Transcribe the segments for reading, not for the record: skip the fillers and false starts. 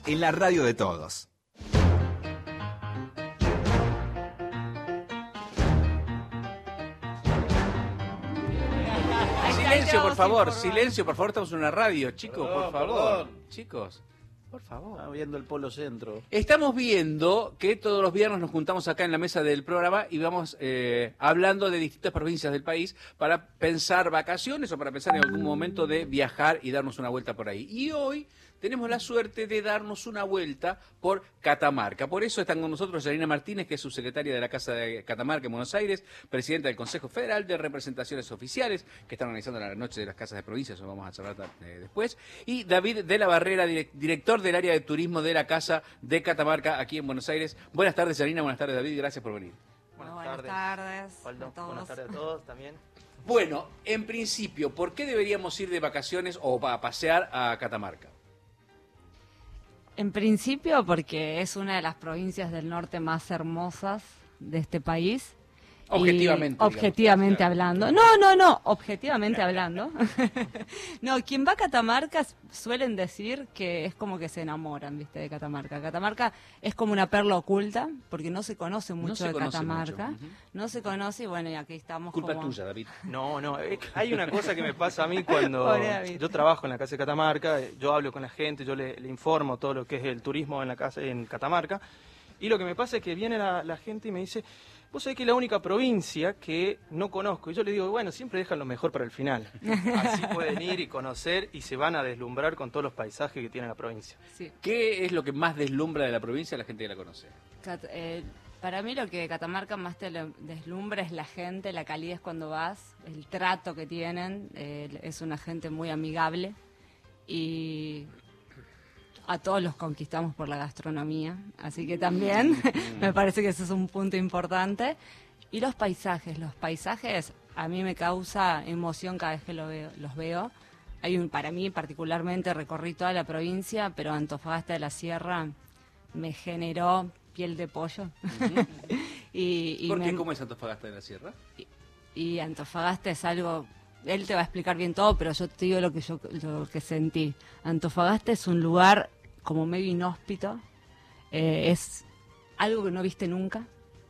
en la radio de todos. Silencio, por favor, estamos en una radio, chicos, por favor. Chicos, por favor. Estamos viendo el Polo Centro. Estamos viendo que todos los viernes nos juntamos acá en la mesa del programa y vamos hablando de distintas provincias del país para pensar vacaciones o para pensar en algún momento de viajar y darnos una vuelta por ahí. Y hoy tenemos la suerte de darnos una vuelta por Catamarca. Por eso están con nosotros Yanina Martínez, que es subsecretaria de la Casa de Catamarca en Buenos Aires, presidenta del Consejo Federal de Representaciones Oficiales, que están organizando la Noche de las Casas de Provincias, eso vamos a charlar después, y David de la Barrera, director del área de turismo de la Casa de Catamarca aquí en Buenos Aires. Buenas tardes, Yanina, buenas tardes, David, gracias por venir. Buenas tardes a todos. Buenas tardes a todos también. Bueno, en principio, ¿por qué deberíamos ir de vacaciones o a pasear a Catamarca? En principio porque es una de las provincias del norte más hermosas de este país. Objetivamente. Objetivamente hablando. No, objetivamente hablando. No, quien va a Catamarca suelen decir que es como que se enamoran, ¿viste? De Catamarca. Catamarca es como una perla oculta, porque no se conoce mucho de Catamarca. No se conoce y bueno, y aquí estamos. Culpa tuya, David. No, hay una cosa que me pasa a mí cuando yo trabajo en la Casa de Catamarca, yo hablo con la gente, yo le informo todo lo que es el turismo en la casa en Catamarca, y lo que me pasa es que viene la gente y me dice: vos sabés que es la única provincia que no conozco. Y yo le digo, bueno, siempre dejan lo mejor para el final. Así pueden ir y conocer y se van a deslumbrar con todos los paisajes que tiene la provincia. Sí. ¿Qué es lo que más deslumbra de la provincia a la gente que la conoce? Para mí lo que Catamarca más te deslumbra es la gente, la calidez cuando vas, el trato que tienen. Es una gente muy amigable y a todos los conquistamos por la gastronomía, así que también me parece que ese es un punto importante. Y los paisajes a mí me causa emoción cada vez que los veo. Para mí particularmente recorrí toda la provincia, pero Antofagasta de la Sierra me generó piel de pollo. ¿Por qué? ¿Cómo es Antofagasta de la Sierra? Y Antofagasta es algo... Él te va a explicar bien todo, pero yo te digo lo que sentí. Antofagasta es un lugar como medio inhóspito, es algo que no viste nunca,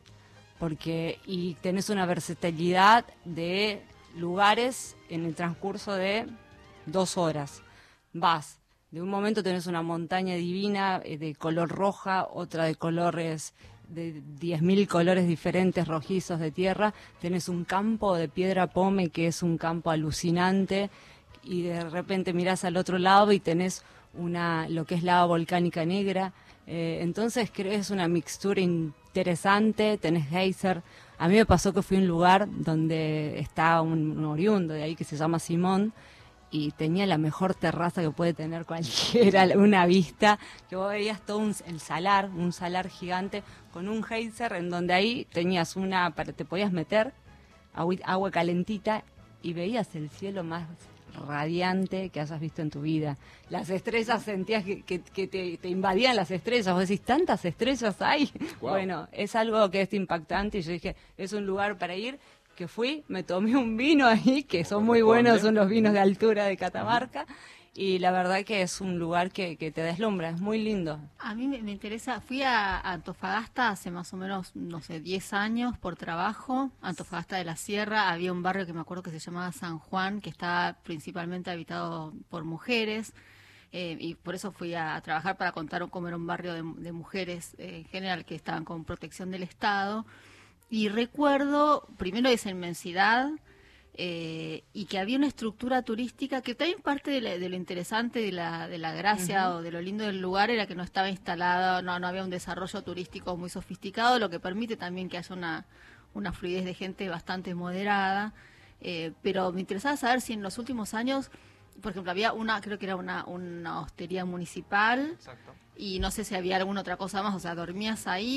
y tenés una versatilidad de lugares en el transcurso de 2 horas. Vas, de un momento tenés una montaña divina de color roja, otra de colores de 10.000 colores diferentes rojizos de tierra, tenés un campo de piedra pómez que es un campo alucinante y de repente mirás al otro lado y tenés lo que es lava volcánica negra, entonces creo que es una mixtura interesante, tenés geyser. A mí me pasó que fui a un lugar donde está un oriundo de ahí que se llama Simón y tenía la mejor terraza que puede tener cualquiera, una vista, que vos veías todo un salar gigante con un geyser en donde ahí tenías te podías meter agua calentita y veías el cielo más radiante que hayas visto en tu vida. Las estrellas, sentías que te invadían las estrellas, vos decís, ¿tantas estrellas hay? Wow. Bueno, es algo que es impactante y yo dije, es un lugar para ir, que fui, me tomé un vino ahí, que son muy buenos, son los vinos de altura de Catamarca, y la verdad que es un lugar que te deslumbra, es muy lindo. A mí me interesa, fui a Antofagasta hace más o menos, 10 años por trabajo, Antofagasta de la Sierra, había un barrio que me acuerdo que se llamaba San Juan, que está principalmente habitado por mujeres, y por eso fui a trabajar para contar cómo era un barrio de mujeres en general que estaban con protección del Estado, y recuerdo primero esa inmensidad, y que había una estructura turística que también parte de lo interesante de la gracia o de lo lindo del lugar era que no estaba instalado, no había un desarrollo turístico muy sofisticado, lo que permite también que haya una fluidez de gente bastante moderada, pero me interesaba saber si en los últimos años, por ejemplo, había creo que era una hostería municipal. Exacto. Y no sé si había alguna otra cosa más, o sea, dormías ahí,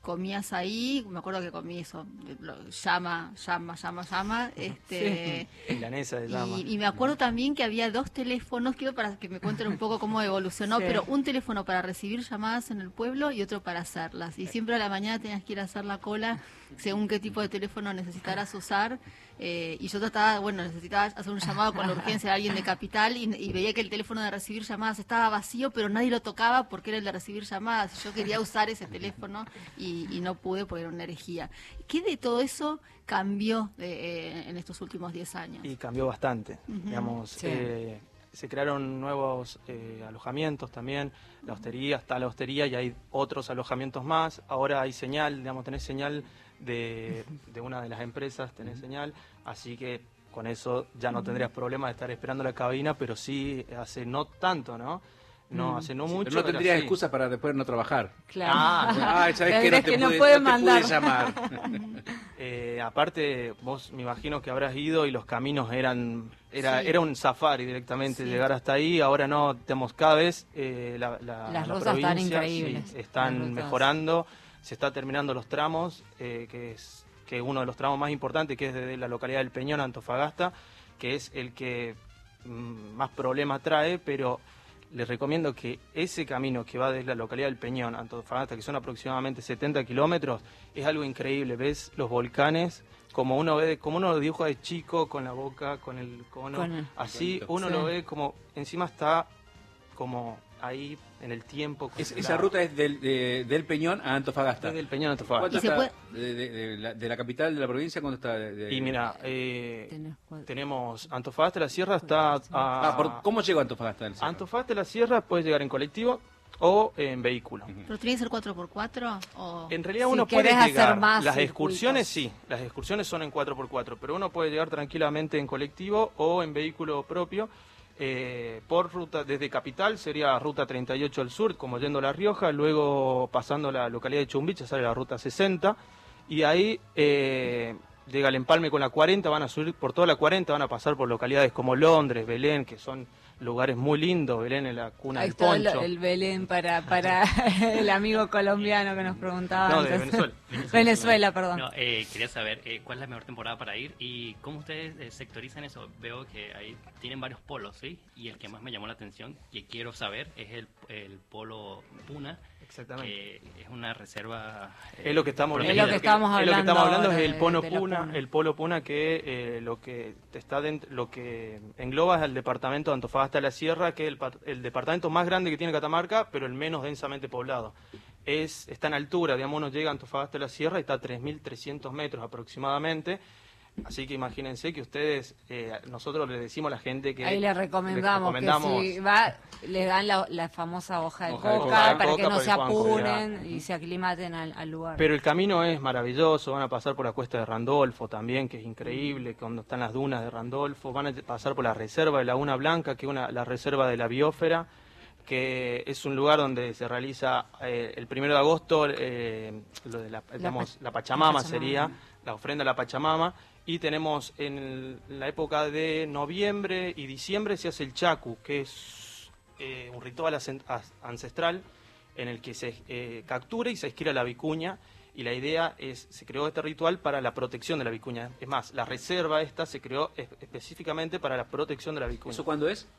comías ahí, me acuerdo que comí eso, llama, milanesa de llama. Y me acuerdo también que había 2 teléfonos, quiero para que me cuenten un poco cómo evolucionó, pero un teléfono para recibir llamadas en el pueblo y otro para hacerlas. Y siempre a la mañana tenías que ir a hacer la cola según qué tipo de teléfono necesitaras usar. Y yo necesitaba hacer un llamado con la urgencia de alguien de Capital y veía que el teléfono de recibir llamadas estaba vacío, pero nadie lo tocaba porque era el de recibir llamadas. Yo quería usar ese teléfono y no pude porque era una herejía. ¿Qué de todo eso cambió en estos últimos 10 años? Y cambió bastante, digamos. Sí. Se crearon nuevos alojamientos también, la hostería, está la hostería y hay otros alojamientos más. Ahora hay señal, digamos, tenés señal de una de las empresas, tenés señal, así que con eso ya no tendrías problema de estar esperando la cabina, pero sí hace no tanto, ¿no? No, hace no mucho. Pero no tendrías sí. excusa para después no trabajar. Claro. ¿Sabes qué? No te pude llamar. Aparte, vos me imagino que habrás ido y los caminos era un safari directamente, llegar hasta ahí. Ahora no, tenemos cada vez las rutas provincia, están increíbles. sí, están mejorando, se está terminando los tramos, que es uno de los tramos más importantes, que es desde la localidad del Peñón a Antofagasta, que es el que más problemas trae, pero les recomiendo que ese camino que va desde la localidad del Peñón a Antofagasta, que son aproximadamente 70 kilómetros, es algo increíble. Ves los volcanes como uno lo dibuja de chico, con la boca, con el cono, así uno lo ve como, encima está como ahí en el tiempo. Esa ruta es del Peñón a Antofagasta. Desde el Peñón a Antofagasta. ¿Cuánto está de la capital de la provincia? ¿Cuánto está? Y mira, tenemos Antofagasta de la Sierra está ¿Cómo llegó a Antofagasta de la Sierra? Antofagasta de la Sierra puedes llegar en colectivo o en vehículo. ¿Pero tiene que ser 4x4? ¿O? En realidad uno puede llegar, las excursiones sí, las excursiones son en 4x4, pero uno puede llegar tranquilamente en colectivo o en vehículo propio. Por ruta, desde Capital sería ruta 38 al sur, como yendo a La Rioja, luego pasando la localidad de Chumbiche sale la ruta 60, y ahí llega el empalme con la 40, van a subir por toda la 40, van a pasar por localidades como Londres, Belén, que son lugares muy lindos. Belén es la cuna del poncho. El Belén para el amigo colombiano que nos preguntaba No, antes. de Venezuela. Venezuela, perdón. No, quería saber cuál es la mejor temporada para ir y cómo ustedes sectorizan eso. Veo que ahí tienen varios polos, ¿sí? Y el que más me llamó la atención, que quiero saber, es el polo Puna. Exactamente. Que es una reserva. Es lo que estamos hablando. Es lo que estamos hablando es el Polo Puna. Puna, el Polo Puna, que lo que está dentro, lo que engloba es el departamento de Antofagasta de la Sierra, que es el departamento más grande que tiene Catamarca, pero el menos densamente poblado. Está en altura, digamos, uno llega a Antofagasta de la Sierra y está a 3.300 metros aproximadamente. Así que imagínense que ustedes, nosotros le decimos a la gente que... Ahí le recomendamos que si va, le dan la famosa hoja de coca para que no se apuren y se aclimaten al lugar. Pero el camino es maravilloso, van a pasar por la cuesta de Randolfo también, que es increíble, cuando están las dunas de Randolfo, van a pasar por la reserva de Laguna Blanca, que es la reserva de la biosfera, que es un lugar donde se realiza el 1 de agosto, lo de la Pachamama sería, la ofrenda a la Pachamama. Y tenemos en la época de noviembre y diciembre se hace el Chacu, que es un ritual ancestral en el que se captura y se esquila la vicuña. Y la idea se creó este ritual para la protección de la vicuña. Es más, la reserva esta se creó específicamente para la protección de la vicuña. ¿Eso cuándo es?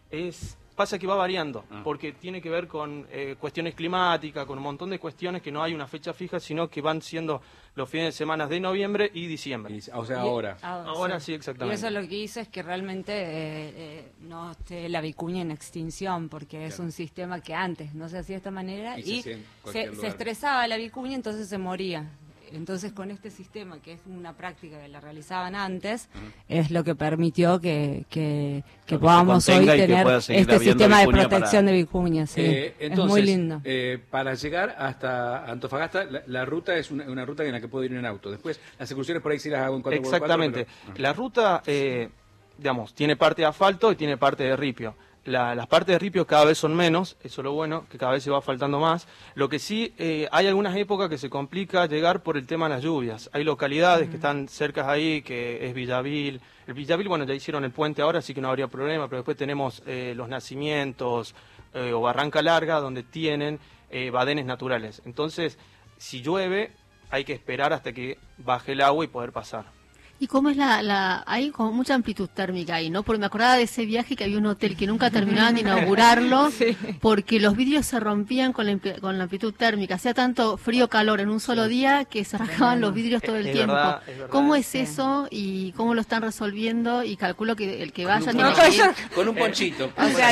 Pasa que va variando, porque tiene que ver con cuestiones climáticas, con un montón de cuestiones que no hay una fecha fija, sino que van siendo los fines de semana de noviembre y diciembre. O sea, ahora. Ahora sí, exactamente. Y eso lo que hizo es que realmente no esté la vicuña en extinción, porque es un sistema que antes no se hacía de esta manera y se estresaba la vicuña, entonces se moría. Entonces, con este sistema, que es una práctica que la realizaban antes, es lo que permitió que podamos hoy tener este sistema de protección de vicuñas. Sí. Entonces, es muy lindo. Para llegar hasta Antofagasta, la ruta es una ruta en la que puedo ir en auto. Después, las excursiones por ahí sí las hago en 4x4. Exactamente. La ruta, digamos, tiene parte de asfalto y tiene parte de ripio. Las partes de ripio cada vez son menos, eso es lo bueno, que cada vez se va faltando más. Lo que sí, hay algunas épocas que se complica llegar por el tema de las lluvias. Hay localidades que están cerca ahí, que es Villavil. El Villavil, bueno, ya hicieron el puente ahora, así que no habría problema, pero después tenemos Los Nacimientos o Barranca Larga, donde tienen badenes naturales. Entonces, si llueve hay que esperar hasta que baje el agua y poder pasar. ¿Y cómo es hay como mucha amplitud térmica ahí, ¿no? Porque me acordaba de ese viaje que había un hotel que nunca terminaban de inaugurarlo, porque los vidrios se rompían con la amplitud térmica. Hacía tanto frío-calor en un solo día que se rasgaban los vidrios todo el tiempo. Verdad. ¿Cómo es eso y cómo lo están resolviendo? Y calculo que el que vaya... Con un ponchito. O sea,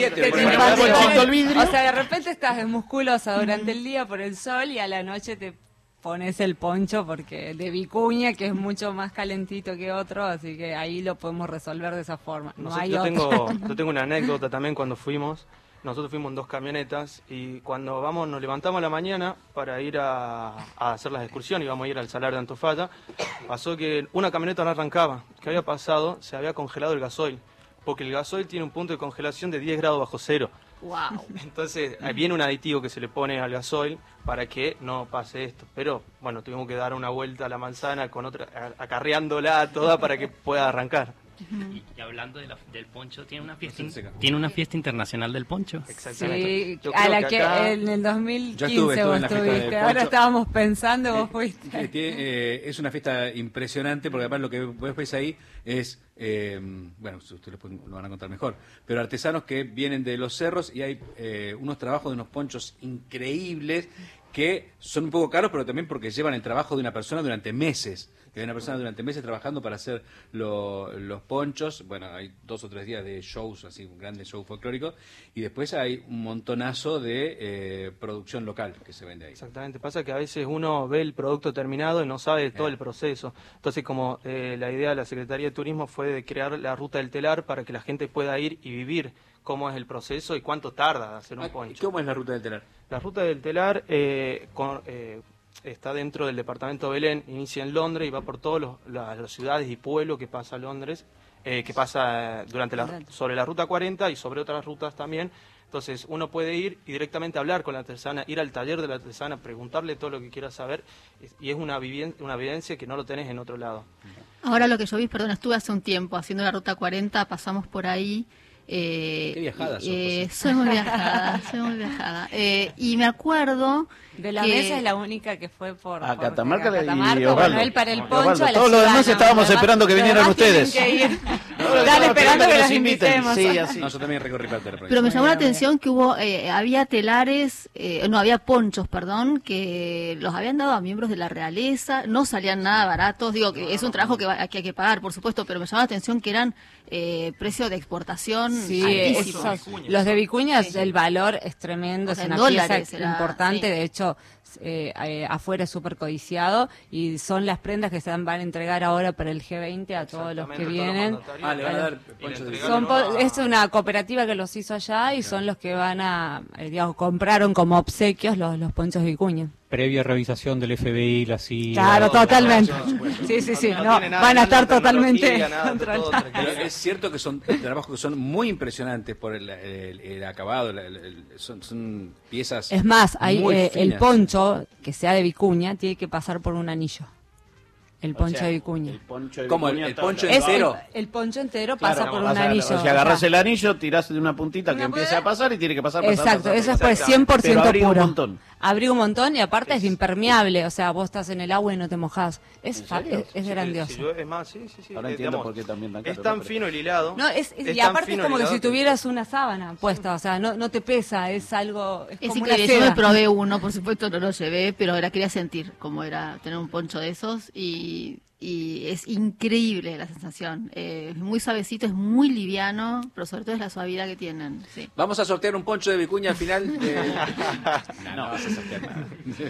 de repente estás musculosa durante el día por el sol y a la noche te pones el poncho porque de vicuña, que es mucho más calentito que otro, así que ahí lo podemos resolver de esa forma. Yo tengo una anécdota también cuando fuimos. Nosotros fuimos en 2 camionetas y cuando nos levantamos a la mañana para ir a hacer las excursiones, íbamos a ir al Salar de Antofalla, pasó que una camioneta no arrancaba. ¿Qué había pasado? Se había congelado el gasoil, porque el gasoil tiene un punto de congelación de 10 grados bajo cero. Wow. Entonces viene un aditivo que se le pone al gasoil para que no pase esto. Pero bueno, tuvimos que dar una vuelta a la manzana con acarreándola toda para que pueda arrancar. Y hablando del poncho, ¿tiene una fiesta internacional del poncho? Exactamente. Sí, a la que acá... en el 2015 vos estuviste. Ahora estábamos pensando, vos fuiste. Es una fiesta impresionante, porque además lo que vos ves ahí es, bueno, ustedes lo van a contar mejor, pero artesanos que vienen de los cerros y hay unos trabajos de unos ponchos increíbles que son un poco caros, pero también porque llevan el trabajo de una persona durante meses. Que hay una persona durante meses trabajando para hacer los ponchos. Bueno, hay 2 o 3 días de shows, así, un grande show folclórico. Y después hay un montonazo de producción local que se vende ahí. Exactamente. Pasa que a veces uno ve el producto terminado y no sabe todo el proceso. Entonces, como la idea de la Secretaría de Turismo fue de crear la Ruta del Telar para que la gente pueda ir y vivir cómo es el proceso y cuánto tarda de hacer un poncho. ¿Cómo es la Ruta del Telar? La Ruta del Telar está dentro del departamento de Belén, inicia en Londres y va por todas las ciudades y pueblos que pasa Londres, que pasa sobre la Ruta 40 y sobre otras rutas también. Entonces uno puede ir y directamente hablar con la artesana, ir al taller de la artesana, preguntarle todo lo que quiera saber, y es una vivencia que no lo tenés en otro lado. Ahora lo que yo vi, perdón, estuve hace un tiempo haciendo la Ruta 40, pasamos por ahí. Qué viajada sos, soy muy viajada. Y me acuerdo de la mesa es la única que fue por Catamarca y bueno, él para el poncho a la todos los demás estábamos esperando que vinieran ustedes. Están esperando que los invitemos. Sí, así. No, yo también recorrí parte de la provincia. Pero me llamó la atención que había telares, había ponchos, perdón, que los habían dado a miembros de la realeza, no salían nada baratos, digo que es un trabajo que hay que pagar, por supuesto, pero me llamó la atención que eran precios de exportación altísimos. Los de Vicuña, el valor es tremendo, es una pieza importante, de hecho afuera es súper codiciado y son las prendas que se van a entregar ahora para el G20 a todos los que vienen. Le van a dar ponchos de es una cooperativa que los hizo allá y son los que van a, compraron como obsequios los ponchos de Vicuña. Previa revisación del FBI, la CIA. Claro, totalmente. Sí, van a estar totalmente controlados. Pero es cierto que son trabajos que son muy impresionantes por el acabado, son piezas. Es más, muy el finas. poncho que sea de Vicuña tiene que pasar por un anillo. El poncho de Vicuña. ¿Cómo? ¿El poncho entero? El poncho entero pasa por un anillo. O sea, agarrás el anillo, tirás de una puntita que empiece a pasar y tiene que pasar. Exacto, eso es pues 100% pero abriga puro. Un montón. Abriga un montón y aparte es impermeable, o sea, vos estás en el agua y no te mojás. Es grandioso. Es más, sí. Ahora entiendo por qué también tan caro. Es tan fino el hilado. No, y aparte es como que si tuvieras una sábana puesta, o sea, no te pesa, es algo... Es como increíble, una yo seda. me probé uno, por supuesto no lo llevé, pero ahora quería sentir cómo era tener un poncho de esos y es increíble la sensación. Es muy suavecito, es muy liviano, pero sobre todo es la suavidad que tienen. Sí. Vamos a sortear un poncho de Vicuña al final. No vas a sortear nada.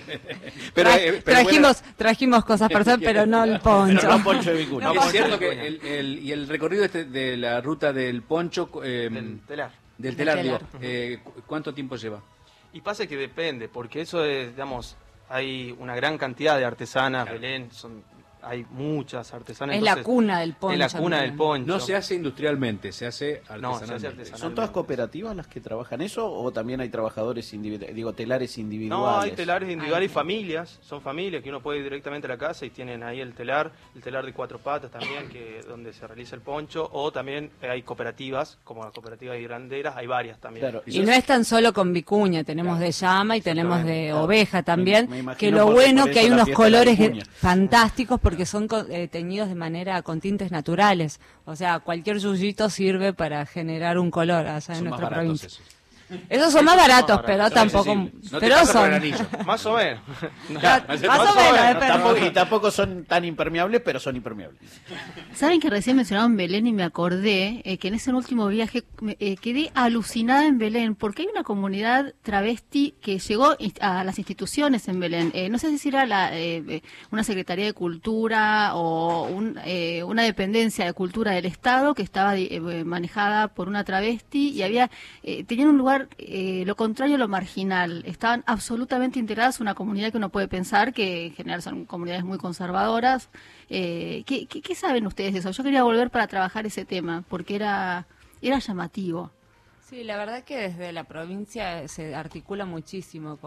Pero trajimos cosas para hacer, pero no el poncho. Pero no poncho de Vicuña. Es cierto que el recorrido de la ruta del poncho, Del telar. del telar, digo, ¿cuánto tiempo lleva? Y pasa que depende, porque eso es, digamos, hay una gran cantidad de artesanas, Belén, hay muchas artesanas. Es entonces, la cuna del poncho. Es la cuna del poncho. No se hace industrialmente, se hace artesanalmente. No, se hace artesanalmente. ¿Son todas cooperativas las que trabajan eso o también hay trabajadores individuales, digo, telares individuales? No, hay telares individuales y familias, son familias que uno puede ir directamente a la casa y tienen ahí el telar de 4 patas también, que donde se realiza el poncho, o también hay cooperativas, como la cooperativa de Granderas, hay varias también. Claro, Y no es tan solo con vicuña, tenemos de llama y tenemos de oveja también, me imagino que lo por bueno eso que hay la unos fiesta de la colores vicuña. fantásticos porque son teñidos de manera con tintes naturales. O sea, cualquier yuyito sirve para generar un color allá Son en más nuestra baratos provincia. esos. Esos son más baratos, pero Son tampoco... accesibles. No te pero pasa por son... el anillo. Más o menos. Más o menos, pero... Y tampoco son tan impermeables, pero son impermeables. Saben que recién mencionaban Belén y me acordé que en ese último viaje quedé alucinada en Belén porque hay una comunidad travesti que llegó a las instituciones en Belén. No sé si era una Secretaría de Cultura o una dependencia de cultura del Estado que estaba manejada por una travesti y tenían un lugar lo contrario a lo marginal. Estaban absolutamente integradas, una comunidad que uno puede pensar que en general son comunidades muy conservadoras. ¿Qué saben ustedes de eso? Yo quería volver para trabajar ese tema, porque era llamativo. Sí, la verdad que desde la provincia se articula muchísimo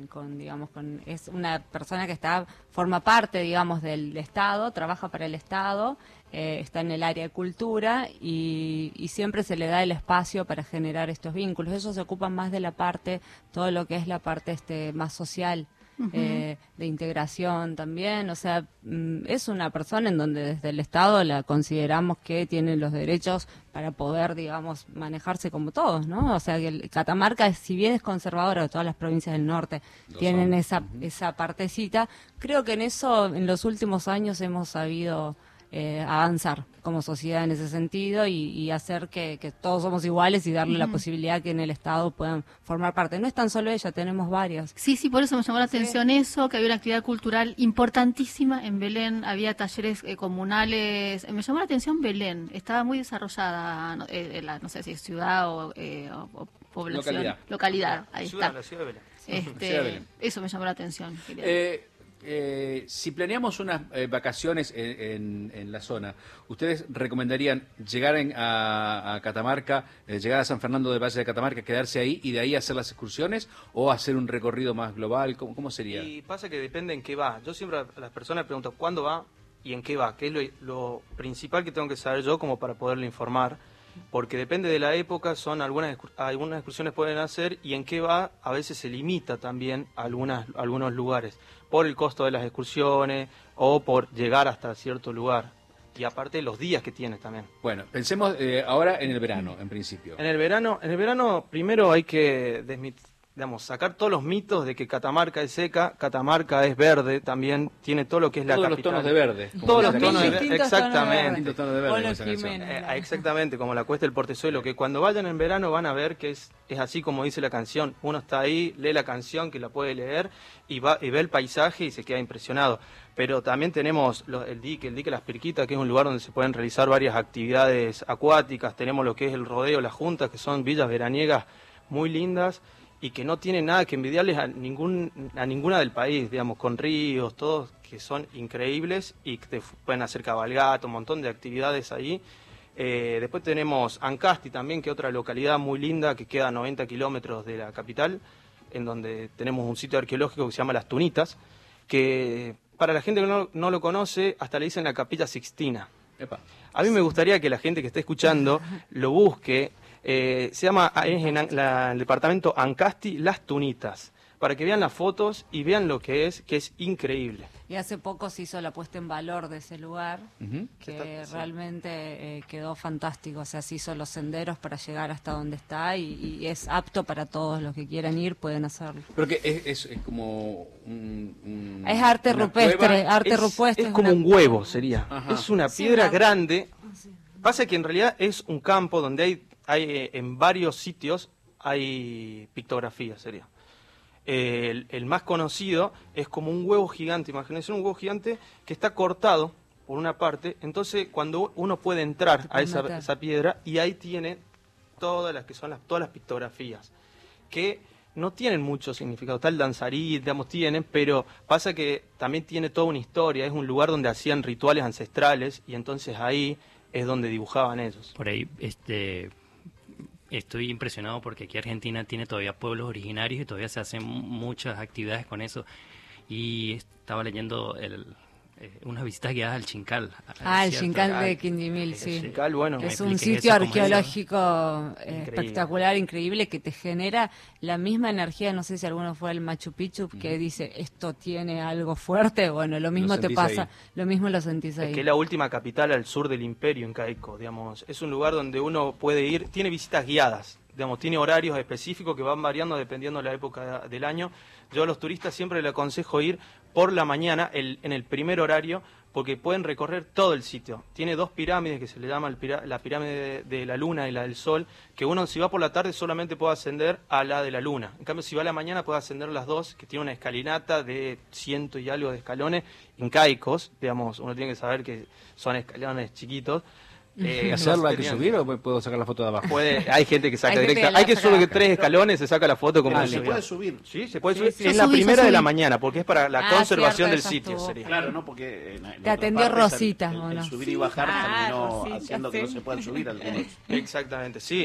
es una persona que forma parte, digamos, del Estado, trabaja para el Estado, está en el área de cultura y siempre se le da el espacio para generar estos vínculos. Ellos se ocupan más de todo lo que es la parte más social. De integración también, o sea, es una persona en donde desde el Estado la consideramos que tiene los derechos para poder, digamos, manejarse como todos, ¿no? O sea, que Catamarca, si bien es conservadora de todas las provincias del norte, tienen esa partecita, creo que en eso, en los últimos años hemos sabido avanzar como sociedad en ese sentido y hacer que todos somos iguales y darle la posibilidad que en el Estado puedan formar parte. No es tan solo ella, tenemos varias. Sí, por eso me llamó la atención eso, que había una actividad cultural importantísima en Belén, había talleres comunales, me llamó la atención Belén, estaba muy desarrollada, no sé si es ciudad o población. Localidad, ahí está. La ciudad de Belén. Ciudad de Belén. Eso me llamó la atención. Si planeamos unas vacaciones en la zona, ¿ustedes recomendarían llegar a Catamarca, llegar a San Fernando del Valle de Catamarca, quedarse ahí y de ahí hacer las excursiones o hacer un recorrido más global? ¿Cómo sería? Y pasa que depende en qué va. Yo siempre a las personas pregunto cuándo va y en qué va, que es lo principal que tengo que saber yo como para poderle informar. Porque depende de la época, algunas excursiones pueden hacer y en qué va a veces se limita también algunos lugares por el costo de las excursiones o por llegar hasta cierto lugar y aparte los días que tiene también. Bueno, pensemos ahora en el verano, en principio. En el verano primero hay que sacar todos los mitos de que Catamarca es seca, Catamarca es verde, también tiene todo lo que es la capital. Todos los tonos de verde. Todos los tonos de distintos verde, exactamente. Tonos de verde, esa canción. Exactamente, como la cuesta del Portezuelo, que cuando vayan en verano van a ver que es así como dice la canción. Uno está ahí, lee la canción, que la puede leer, y ve el paisaje y se queda impresionado. Pero también tenemos el dique Las Pirquitas, que es un lugar donde se pueden realizar varias actividades acuáticas. Tenemos lo que es el rodeo, las juntas, que son villas veraniegas muy lindas y que no tienen nada que envidiarles a ninguna del país, digamos, con ríos, todos que son increíbles y que te pueden hacer cabalgata, un montón de actividades ahí. Después tenemos Ancasti también, que es otra localidad muy linda que queda a 90 kilómetros de la capital, en donde tenemos un sitio arqueológico que se llama Las Tunitas, que para la gente que no lo conoce, hasta le dicen la Capilla Sixtina. Epa. A mí me gustaría que la gente que esté escuchando lo busque. Es en el departamento Ancasti, Las Tunitas, para que vean las fotos y vean lo que es increíble. Y hace poco se hizo la puesta en valor de ese lugar, que realmente quedó fantástico. O sea, se hizo los senderos para llegar hasta donde está y es apto para todos los que quieran ir, pueden hacerlo. Pero que es como es arte rupestre, Es como un huevo, sería. Ajá. Es una piedra grande. Pasa que en realidad es un campo donde hay en varios sitios hay pictografía, sería. El más conocido es como un huevo gigante, imagínense un huevo gigante que está cortado por una parte, entonces cuando uno puede entrar a esa piedra y ahí tiene todas las pictografías, que no tienen mucho significado. Está el danzarí, digamos, tienen, pero pasa que también tiene toda una historia. Es un lugar donde hacían rituales ancestrales y entonces ahí es donde dibujaban ellos. Por ahí, estoy impresionado porque aquí Argentina tiene todavía pueblos originarios y todavía se hacen muchas actividades con eso. Y estaba leyendo unas visitas guiadas al Chincal. El Chincal de Quindimil, sí. Chincal, bueno, es me un expliques sitio eso, ¿cómo es eso? arqueológico espectacular, increíble, que te genera la misma energía. No sé si alguno fue al Machu Picchu, que dice, esto tiene algo fuerte. Bueno, lo mismo te pasa, lo mismo lo sentís ahí. Es que es la última capital al sur del imperio incaico, digamos. Es un lugar donde uno puede ir, tiene visitas guiadas, digamos, tiene horarios específicos que van variando dependiendo de la época del año. Yo a los turistas siempre les aconsejo ir por la mañana, en el primer horario, porque pueden recorrer todo el sitio. Tiene 2 pirámides que se le llama la pirámide de la luna y la del sol, que uno si va por la tarde solamente puede ascender a la de la luna. En cambio, si va a la mañana puede ascender las dos, que tiene una escalinata de 100 y algo de escalones incaicos, digamos, uno tiene que saber que son escalones chiquitos. ¿Hacerlo hay que subir o puedo sacar la foto de abajo? Hay gente que saca Hay gente directa. que Hay que la saca subir abajo. 3 escalones, se saca la foto como Se puede subir. Sí, se puede Sí, subir. sí. Es Yo la subí, primera yo de la subí. mañana, porque es para la conservación cierto, del esa sitio. estuvo. Sería. Claro, ¿no? Porque en Te atendió otra parte Rosita, el ¿o no? subir y bajar terminó Rosita, haciendo que no sí. se puedan subir algunos. Exactamente, sí.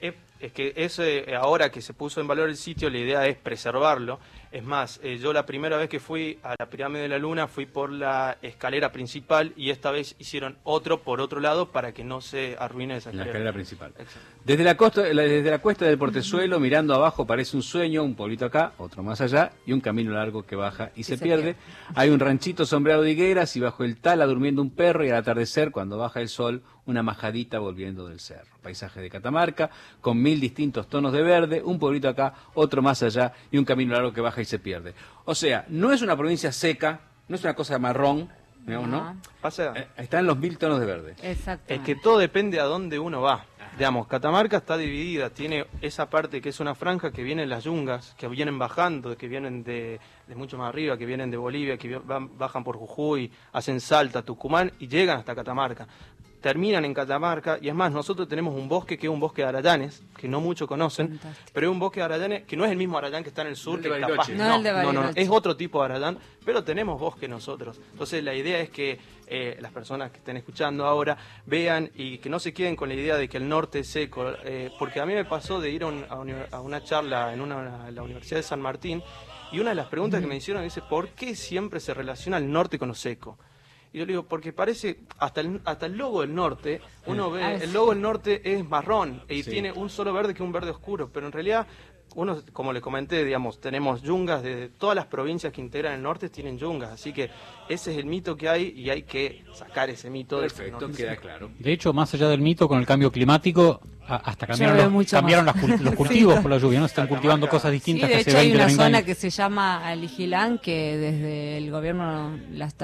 Es que ahora que se puso en valor el sitio, la idea es preservarlo. Es más, yo la primera vez que fui a la pirámide de la luna fui por la escalera principal y esta vez hicieron otro por otro lado para que no se arruine esa La escalera. escalera principal. Exacto. Desde la cuesta del Portezuelo, mirando abajo, parece un sueño, un pueblito acá, otro más allá, y un camino largo que baja y se pierde. Hay un ranchito sombreado de higueras y bajo el tala durmiendo un perro, y al atardecer, cuando baja el sol, una majadita volviendo del cerro. Paisaje de Catamarca, con 1000 distintos tonos de verde, un pueblito acá, otro más allá, y un camino largo que baja y se pierde. O sea, no es una provincia seca, no es una cosa marrón, digamos, ¿no? Pasa, Están los 1000 tonos de verde. Exacto. es que todo depende a dónde uno va. Digamos, Catamarca está dividida, tiene esa parte que es una franja que viene en las yungas, que vienen bajando, que vienen de mucho más arriba, que vienen de Bolivia, que bajan por Jujuy, hacen Salta, Tucumán y llegan hasta Catamarca. Terminan en Catamarca, y es más, nosotros tenemos un bosque que es un bosque de arayanes, que no muchos conocen, Fantástico. pero es un bosque de arayanes que no es el mismo arayán que está en el sur, El de que es Bariloche. capaz. No, el de Bariloche. Es otro tipo de arayán, pero tenemos bosque nosotros. Entonces la idea es que las personas que estén escuchando ahora vean y que no se queden con la idea de que el norte es seco, porque a mí me pasó de ir a una charla en la Universidad de San Martín, y una de las preguntas que me hicieron dice, ¿por qué siempre se relaciona el norte con lo seco? Y yo le digo, porque parece, hasta el logo del norte, uno ve, el logo del norte es marrón y tiene un solo verde que es un verde oscuro, pero en realidad, uno, como le comenté, digamos, tenemos yungas de todas las provincias que integran el norte tienen yungas, así que ese es el mito que hay y hay que sacar ese mito. Perfecto, queda claro. De hecho, más allá del mito, con el cambio climático, hasta cambiaron, veo mucho cambiaron más. los cultivos Sí. por la lluvia, ¿no? Están cultivando cosas Sí, distintas de que hace hecho hay 20, una 30 zona años. que se llama Aligilán, que desde el gobierno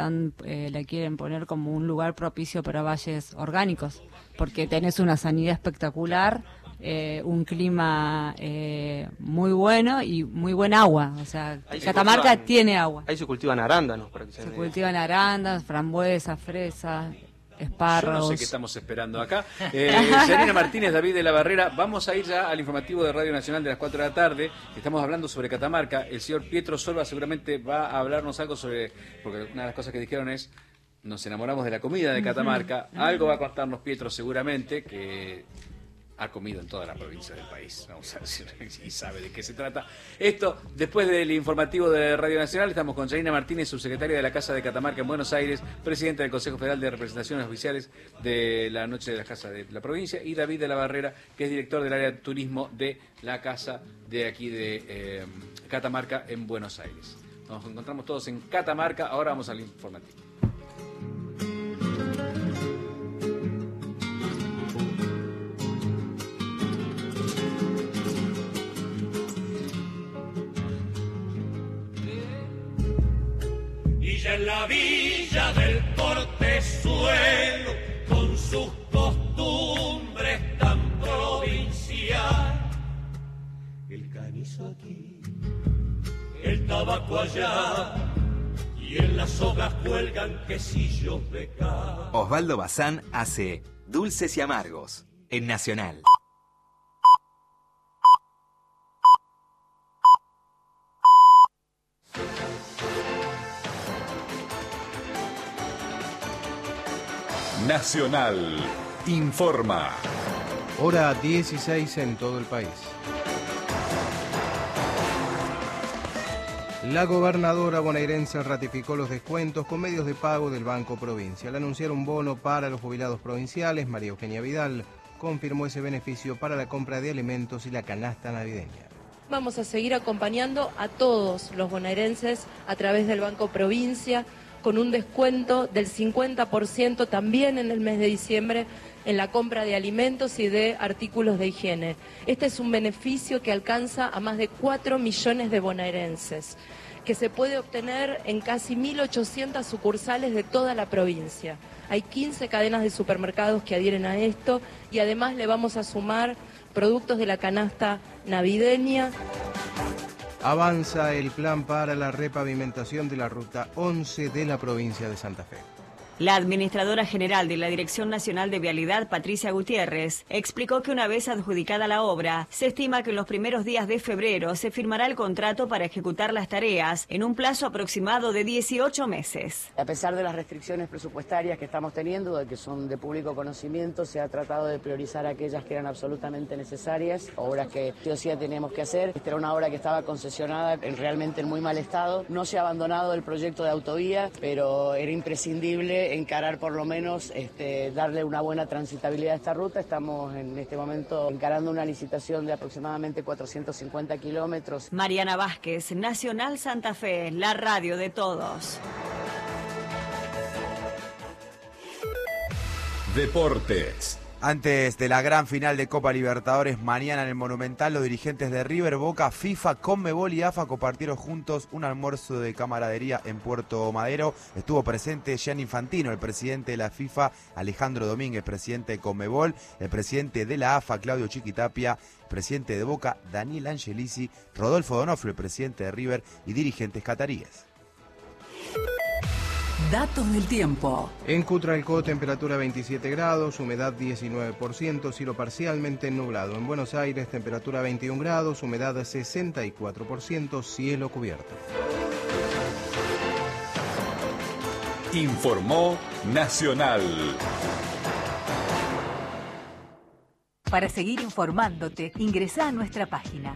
la quieren poner como un lugar propicio para valles orgánicos, porque tenés una sanidad espectacular, un clima muy bueno y muy buen agua. O sea, Ahí se Catamarca cultivan- tiene agua. Ahí se cultivan arándanos, para que se Se den- cultivan arandas, frambuesas, fresas, Yo espárragos. no sé qué estamos esperando acá. Yanina Martínez, David de la Barrera, vamos a ir ya al informativo de Radio Nacional de las 4 de la tarde. Estamos hablando sobre Catamarca. El señor Pietro Solva seguramente va a hablarnos algo sobre, porque una de las cosas que dijeron es, nos enamoramos de la comida de Catamarca. Algo va a contarnos Pietro seguramente, que ha comido en toda la provincia del país, vamos a decir, y sabe de qué se trata. Esto, después del informativo de Radio Nacional, estamos con Yanina Martínez, subsecretaria de la Casa de Catamarca en Buenos Aires, presidenta del Consejo Federal de Representaciones Oficiales de la Noche de la Casa de la Provincia, y David de la Barrera, que es director del área de turismo de la Casa de aquí de Catamarca en Buenos Aires. Nos encontramos todos en Catamarca, ahora vamos al informativo. Y ya en la villa del Portezuelo, con sus costumbres tan provincial, el canizo aquí, el tabaco allá, y en las hojas cuelgan quesillos de cal. Osvaldo Bazán hace Dulces y Amargos en Nacional. Nacional informa. Hora 16 en todo el país. La gobernadora bonaerense ratificó los descuentos con medios de pago del Banco Provincia. Al anunciar un bono para los jubilados provinciales, María Eugenia Vidal confirmó ese beneficio para la compra de alimentos y la canasta navideña. Vamos a seguir acompañando a todos los bonaerenses a través del Banco Provincia con un descuento del 50% también en el mes de diciembre en la compra de alimentos y de artículos de higiene. Este es un beneficio que alcanza a más de 4 millones de bonaerenses, que se puede obtener en casi 1.800 sucursales de toda la provincia. Hay 15 cadenas de supermercados que adhieren a esto y además le vamos a sumar productos de la canasta navideña. Avanza el plan para la repavimentación de la Ruta 11 de la provincia de Santa Fe. La administradora general de la Dirección Nacional de Vialidad, Patricia Gutiérrez, explicó que una vez adjudicada la obra, se estima que en los primeros días de febrero se firmará el contrato para ejecutar las tareas en un plazo aproximado de 18 meses. A pesar de las restricciones presupuestarias que estamos teniendo, que son de público conocimiento, se ha tratado de priorizar aquellas que eran absolutamente necesarias, obras que sí o sí teníamos que hacer. Esta era una obra que estaba concesionada realmente en muy mal estado. No se ha abandonado el proyecto de autovía, pero era imprescindible encarar por lo menos, darle una buena transitabilidad a esta ruta. Estamos en este momento encarando una licitación de aproximadamente 450 kilómetros. Mariana Vázquez, Nacional Santa Fe, la radio de todos. Deportes. Antes de la gran final de Copa Libertadores mañana en el Monumental, los dirigentes de River, Boca, FIFA, Conmebol y AFA compartieron juntos un almuerzo de camaradería en Puerto Madero. Estuvo presente Gianni Infantino, el presidente de la FIFA, Alejandro Domínguez, presidente de Conmebol, el presidente de la AFA, Claudio Chiquitapia, presidente de Boca, Daniel Angelici, Rodolfo Donofrio, el presidente de River y dirigentes cataríes. Datos del tiempo. En Cutralcó, temperatura 27 grados, humedad 19%, cielo parcialmente nublado. En Buenos Aires, temperatura 21 grados, humedad 64%, cielo cubierto. Informó Nacional. Para seguir informándote, ingresa a nuestra página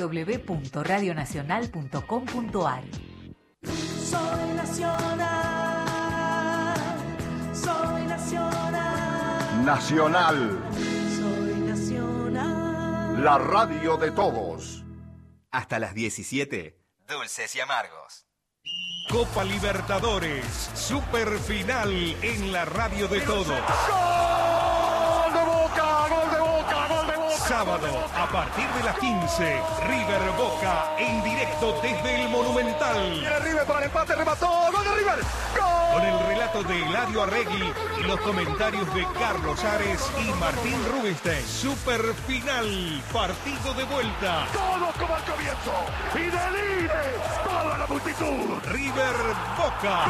www.radionacional.com.ar. Soy nacional, soy nacional. Nacional. Soy nacional. La radio de todos. Hasta las 17, Dulces y Amargos. Copa Libertadores, superfinal en la radio de todos. ¡Gol de Boca! ¡Gol de Boca! ¡Gol de Boca! Sábado, a partir de las 15, River Boca en directo desde el Monumental. Viene River para el empate, remató, ¡gol de River! ¡Gol! Con el relato de Eladio Arregui y los comentarios de Carlos Ares y Martín Rubinstein. Superfinal, partido de vuelta. Todos como al comienzo y delire toda la multitud. River Boca.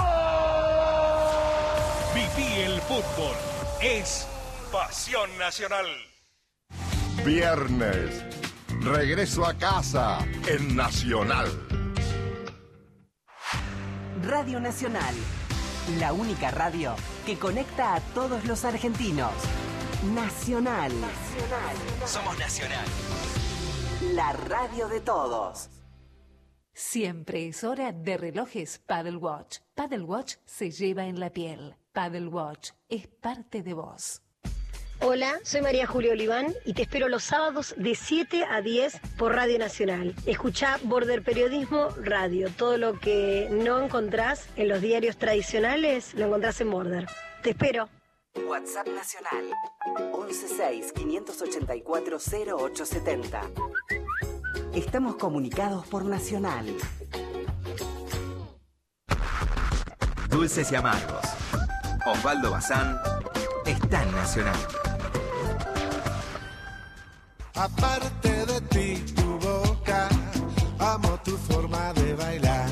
¡Gol! Viví el fútbol. Es pasión nacional. Viernes. Regreso a casa en Nacional. Radio Nacional, la única radio que conecta a todos los argentinos. Nacional. Somos Nacional. La radio de todos. Siempre es hora de relojes Paddle Watch. Paddle Watch se lleva en la piel. Paddle Watch es parte de vos. Hola, soy María Julia Oliván y te espero los sábados de 7 a 10 por Radio Nacional. Escuchá Border Periodismo Radio. Todo lo que no encontrás en los diarios tradicionales lo encontrás en Border. Te espero. WhatsApp Nacional 116-584-0870. Estamos comunicados por Nacional. Dulces y Amargos. Osvaldo Bazán está en Nacional. Aparte de ti, tu boca, amo tu forma de bailar.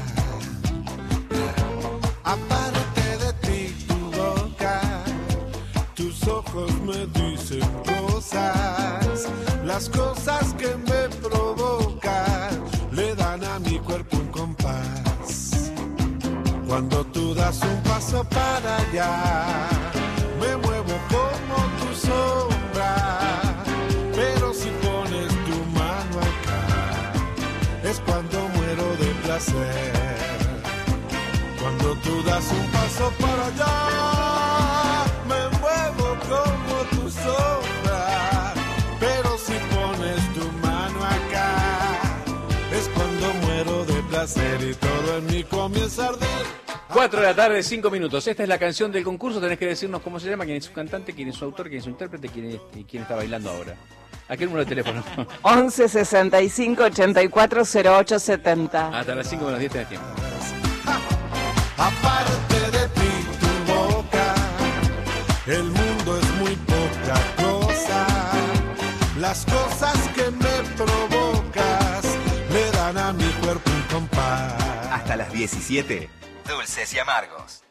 Aparte de ti, tu boca, tus ojos me dicen cosas. Las cosas que me provocan le dan a mi cuerpo un compás. Cuando tú das un paso para allá, me muevo como tu sombra, pero si pones tu mano acá, es cuando muero de placer. Cuando tú das un paso para allá, me muevo como tu sombra, pero si pones tu mano acá, es cuando muero de placer y todo en mí comienza a arder. 4 de la tarde, 5 minutos. Esta es la canción del concurso. Tenés que decirnos cómo se llama, quién es su cantante, quién es su autor, quién es su intérprete y quién está bailando ahora. ¿A qué número de teléfono? 11 65 84 08 70. Hasta las 5 menos 10 tenés tiempo. Aparte de ti, tu boca, el mundo es muy poca cosa. Las cosas que me provocas le dan a mi cuerpo un compás. Hasta las 17, Dulces y Amargos.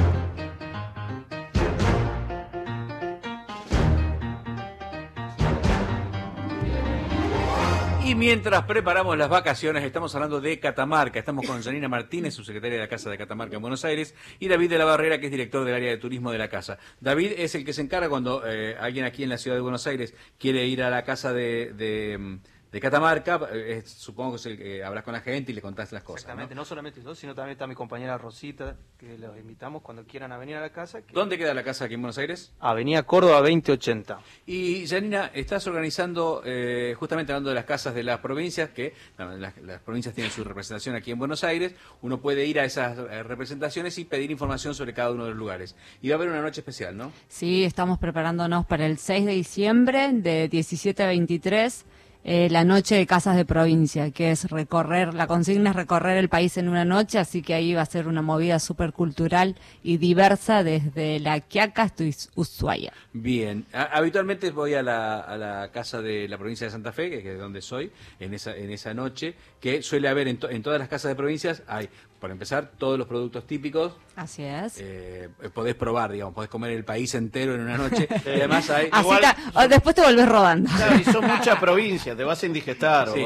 Y mientras preparamos las vacaciones, estamos hablando de Catamarca. Estamos con Janina Martínez, subsecretaria de la Casa de Catamarca en Buenos Aires, y David de la Barrera, que es director del área de turismo de la Casa. David es el que se encarga cuando alguien aquí en la ciudad de Buenos Aires quiere ir a la Casa de Catamarca, supongo que es el que hablas con la gente y le contás las cosas. Exactamente, no solamente yo, sino también está mi compañera Rosita, que los invitamos cuando quieran a venir a la casa. ¿Dónde queda la casa aquí en Buenos Aires? Avenida Córdoba 2080. Y Janina, estás organizando, justamente hablando de las casas de las provincias, que las provincias tienen su representación aquí en Buenos Aires. Uno puede ir a esas representaciones y pedir información sobre cada uno de los lugares. Y va a haber una noche especial, ¿no? Sí, estamos preparándonos para el 6 de diciembre, de 17 a 23. La noche de casas de provincia, que es la consigna es recorrer el país en una noche, así que ahí va a ser una movida súper cultural y diversa desde La Quiaca hasta Ushuaia. Bien, habitualmente voy a la casa de la provincia de Santa Fe, que es de donde soy, en esa noche, que suele haber en todas las casas de provincias, hay, por empezar, todos los productos típicos. Así es. Podés probar, digamos, podés comer el país entero en una noche, y además hay... Después te volvés rodando. Claro, y son muchas provincias, te vas a indigestar. Sí.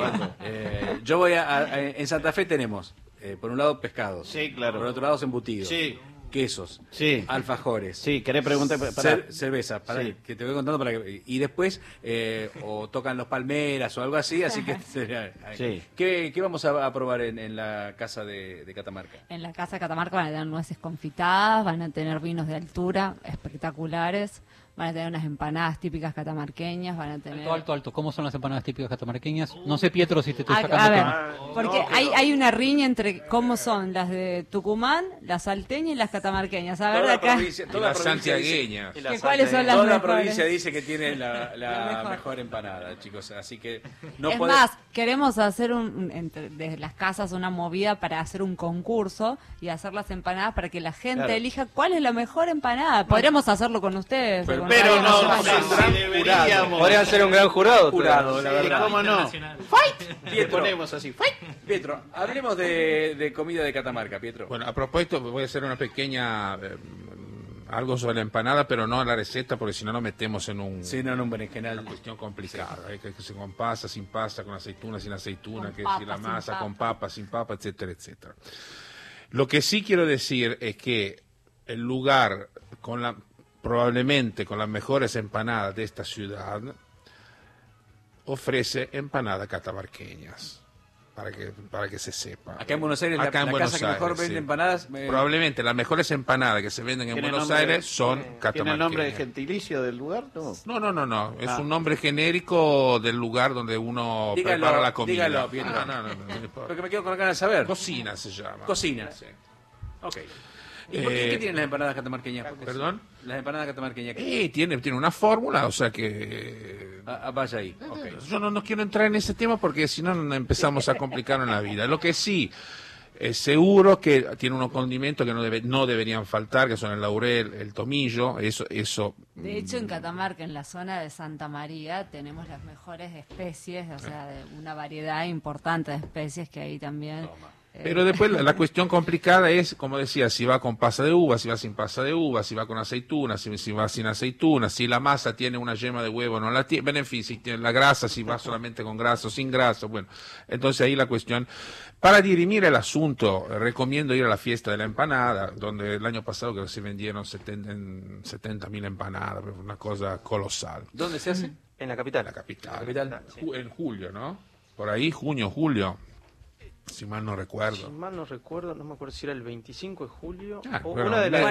Yo voy en Santa Fe tenemos, por un lado, pescados. Sí, claro. Por otro lado, embutidos. Sí. Quesos, sí, alfajores, sí, querés preguntar cerveza, sí, que te voy contando para que, y después o tocan los palmeras o algo así, así que sí. ¿Qué vamos a probar en la casa de Catamarca? En la casa de Catamarca van a tener nueces confitadas, van a tener vinos de altura espectaculares, van a tener unas empanadas típicas catamarqueñas, van a tener... Alto. ¿Cómo son las empanadas típicas catamarqueñas? No sé, Pietro, si te estoy sacando a ver, tema. porque hay una riña entre cómo son las de Tucumán, las salteñas y las catamarqueñas. A ver, toda acá... toda la santiagueña. ¿Cuáles son las toda mejores? la provincia dice que tiene la mejor empanada, chicos, así que no es más, queremos hacer desde las casas una movida para hacer un concurso y hacer las empanadas para que la gente elija cuál es la mejor empanada. Podríamos hacerlo con ustedes. Pero no, deberíamos. Podrían ser un gran jurado. La verdad. ¿Cómo no? ¡Fight! Pietro, ponemos así. ¡Fight! Pietro, hablemos de comida de Catamarca, Pietro. Bueno, a propósito, voy a hacer una pequeña... algo sobre la empanada, pero no la receta, porque si no nos metemos en un berenjenal, una cuestión complicada. Hay que ser con pasta, sin pasta, con aceituna, sin aceituna, que si la masa, con papa, sin papa, etcétera, etcétera. Lo que sí quiero decir es que el lugar probablemente con las mejores empanadas de esta ciudad ofrece empanadas catamarqueñas. Para que se sepa. Acá en Buenos Aires, la casa que mejor vende empanadas... Probablemente las mejores empanadas que se venden en Buenos Aires son catamarqueñas. ¿Tiene el nombre de gentilicio del lugar? No. Es un nombre genérico del lugar donde uno prepara la comida. Dígalo, Pietro. No. Porque me quedo con la ganas de saber. Cocina se llama. Cocina. Sí. Ok. ¿Y por qué tienen las empanadas catamarqueñas? ¿Perdón? Las empanadas catamarqueñas. Tiene una fórmula, o sea que... vaya ahí. Okay. Yo no quiero entrar en ese tema porque si no empezamos a complicar en la vida. Lo que sí, es seguro que tiene unos condimentos que no deberían faltar, que son el laurel, el tomillo, eso. De hecho, en Catamarca, en la zona de Santa María, tenemos las mejores especies, o sea, de una variedad importante de especies que ahí también... Pero después la cuestión complicada es, como decía, si va con pasa de uva, si va sin pasa de uva, si va con aceituna, si va sin aceituna, si la masa tiene una yema de huevo, no la tiene, bueno, en fin, si tiene la grasa, si va solamente con grasa o sin grasa, bueno, entonces ahí la cuestión. Para dirimir el asunto, recomiendo ir a la fiesta de la empanada, donde el año pasado creo que se vendieron 70.000 empanadas, una cosa colosal. ¿Dónde se hace? En la capital. La capital. En julio, ¿no? Por ahí, junio, julio. Si mal no recuerdo. Si mal no recuerdo, no me acuerdo si era el 25 de julio o bueno, una de las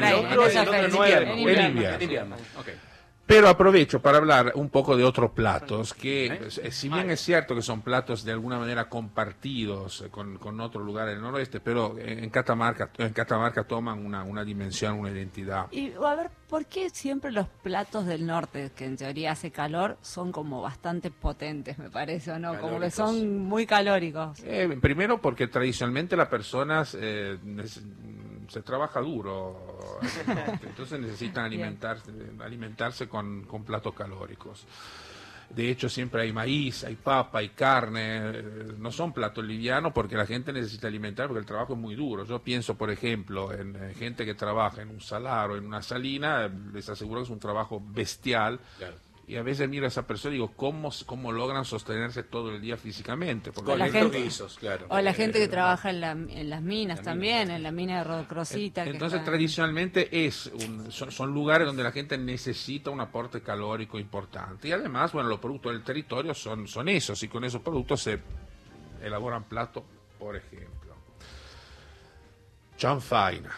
el invierno. Okay. Pero aprovecho para hablar un poco de otros platos que, si bien es cierto que son platos de alguna manera compartidos con otros lugares del noroeste, pero en Catamarca toman una dimensión, una identidad. Y a ver, ¿por qué siempre los platos del norte, que en teoría hace calor, son como bastante potentes, me parece, o no? Calóricos. Como que son muy calóricos. Primero porque tradicionalmente las personas se trabaja duro, entonces necesitan alimentarse con platos calóricos. De hecho, siempre hay maíz, hay papa, hay carne, no son platos livianos porque la gente necesita alimentar porque el trabajo es muy duro. Yo pienso, por ejemplo, en gente que trabaja en un salar o en una salina, les aseguro que es un trabajo bestial. Claro. Y a veces miro a esa persona y digo, ¿cómo logran sostenerse todo el día físicamente? Porque o la gente, claro. O la gente que trabaja en las minas también, en la mina de Rodocrosita. Entonces, tradicionalmente son lugares donde la gente necesita un aporte calórico importante. Y además, bueno, los productos del territorio son esos, y con esos productos se elaboran platos, por ejemplo. Chanfaina.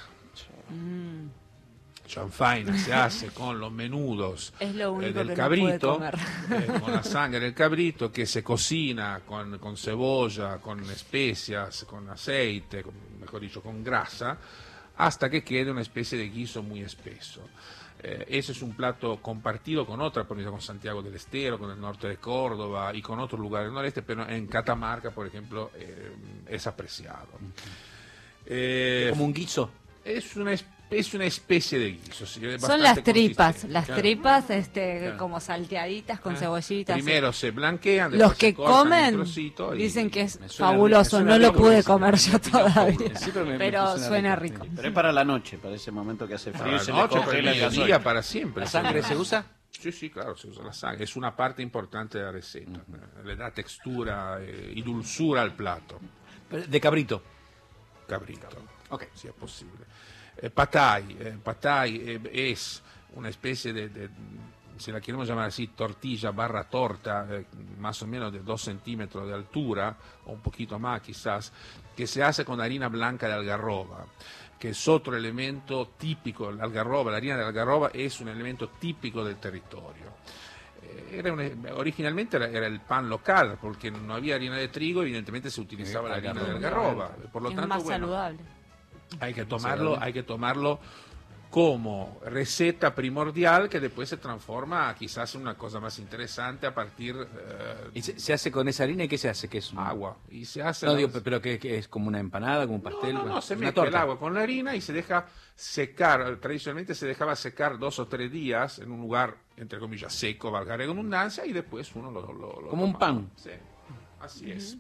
Chanfaina se hace con los menudos del cabrito, con la sangre del cabrito, que se cocina con cebolla, con especias, con aceite, mejor dicho, con grasa, hasta que quede una especie de guiso muy espeso. Ese es un plato compartido con otra provincia, con Santiago del Estero, con el norte de Córdoba y con otros lugares del noreste, pero en Catamarca, por ejemplo, es apreciado. ¿Como un guiso? Es una especie de guiso. ¿Sí? Son las tripas, claro. Como salteaditas con cebollitas. Primero se blanquean, los que comen dicen que es fabuloso, no lo pude comer yo todavía, pero suena rico. Pero es para la noche, para ese momento que hace frío. Para la noche, para el día, para siempre. ¿La sangre se usa? Sí, claro, se usa la sangre. Es una parte importante de la receta. Le da textura y dulzura al plato. ¿De cabrito? Cabrito, okay. Si es posible. Patay es una especie de, si la queremos llamar así, tortilla barra torta, más o menos de 2 centímetros de altura, o un poquito más quizás, que se hace con harina blanca de algarroba, que es otro elemento típico. La harina de algarroba es un elemento típico del territorio. Originalmente era el pan local, porque no había harina de trigo, evidentemente se utilizaba la harina de algarroba. Por lo tanto, más saludable. Hay que tomarlo como receta primordial, que después se transforma quizás en una cosa más interesante a partir... ¿Y se hace con esa harina? ¿Y qué se hace? ¿Qué es? Agua. Y se hace... No, digo, pero que es como una empanada, como un pastel. No, se mete el agua con la harina y se deja secar. Tradicionalmente se dejaba secar 2 o 3 días en un lugar, entre comillas, seco, valga la redundancia, y después uno lo como toma. Un pan. Sí, así es.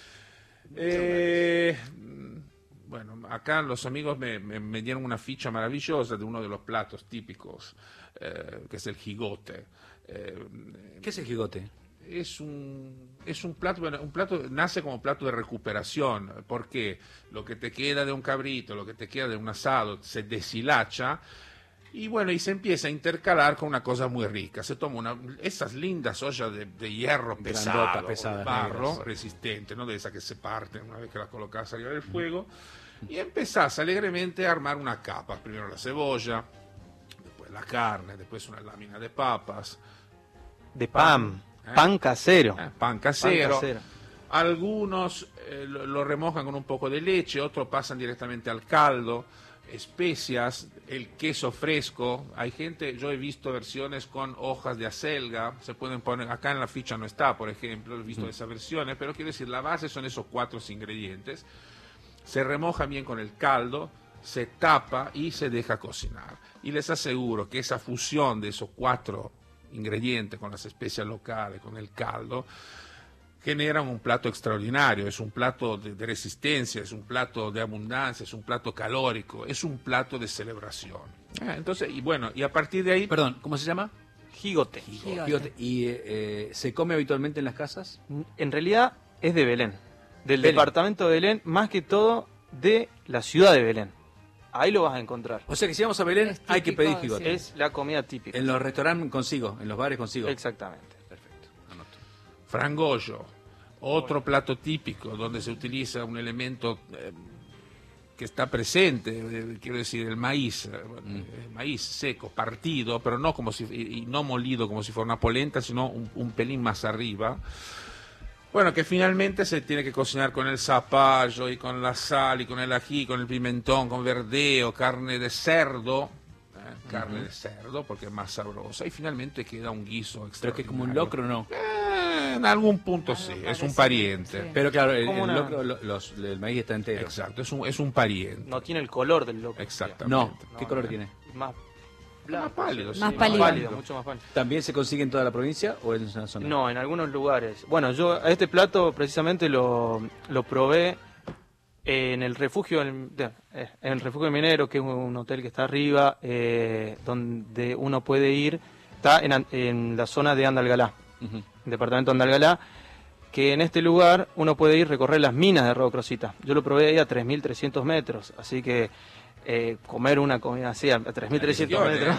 Bueno, acá los amigos me dieron una ficha maravillosa de uno de los platos típicos, que es el jigote. ¿Qué es el jigote? Es un plato, bueno, un plato nace como plato de recuperación, porque lo que te queda de un cabrito, lo que te queda de un asado, se deshilacha. Y bueno, y se empieza a intercalar con una cosa muy rica. Se toma esas lindas ollas de hierro pesado, de barro, negras, resistente, no de esa que se parte una vez que la colocas arriba del fuego, y empezás alegremente a armar una capa. Primero la cebolla, después la carne, después una lámina de papas. De pan casero. Pan casero. Algunos lo remojan con un poco de leche, otros pasan directamente al caldo. Especias, el queso fresco. Hay gente, yo he visto versiones con hojas de acelga, se pueden poner, acá en la ficha no está, por ejemplo, he visto esas versiones, pero quiero decir, la base son esos 4 ingredientes. Se remoja bien con el caldo, se tapa y se deja cocinar. Y les aseguro que esa fusión de esos 4 ingredientes con las especias locales, con el caldo, generan un plato extraordinario, es un plato de resistencia, es un plato de abundancia, es un plato calórico, es un plato de celebración. Entonces, y bueno, y a partir de ahí... Perdón, ¿cómo se llama? Jigote. ¿Y se come habitualmente en las casas? En realidad es de Belén, del departamento de Belén, más que todo de la ciudad de Belén. Ahí lo vas a encontrar. O sea que si vamos a Belén hay que pedir jigote. Sí. Es la comida típica. En los restaurantes consigo, en los bares consigo. Exactamente. Perfecto, anoto. Frangollo, otro plato típico donde se utiliza un elemento que está presente, quiero decir, el maíz, maíz seco, partido, pero no como si, y no molido como si fuera una polenta, sino un pelín más arriba. Bueno, que finalmente se tiene que cocinar con el zapallo y con la sal y con el ají, con el pimentón, con verdeo, carne de cerdo, carne de cerdo porque es más sabrosa y finalmente queda un guiso extraordinario. Pero que es como un locro, ¿no? En algún punto sí, es un pariente. Sí. Pero claro, el locro, el maíz está entero. Exacto, es un pariente. No tiene el color del locro. Exactamente. No, ¿qué color tiene? Más pálido. Más pálido. Mucho más pálido. ¿También se consigue en toda la provincia o en una zona? No, en algunos lugares. Bueno, yo a este plato precisamente lo probé en el refugio minero, que es un hotel que está arriba, donde uno puede ir. Está en la zona de Andalgalá, departamento de Andalgalá, que en este lugar uno puede ir a recorrer las minas de Rodocrosita. Yo lo probé ahí a 3.300 metros, así que comer una comida así a 3.300 metros.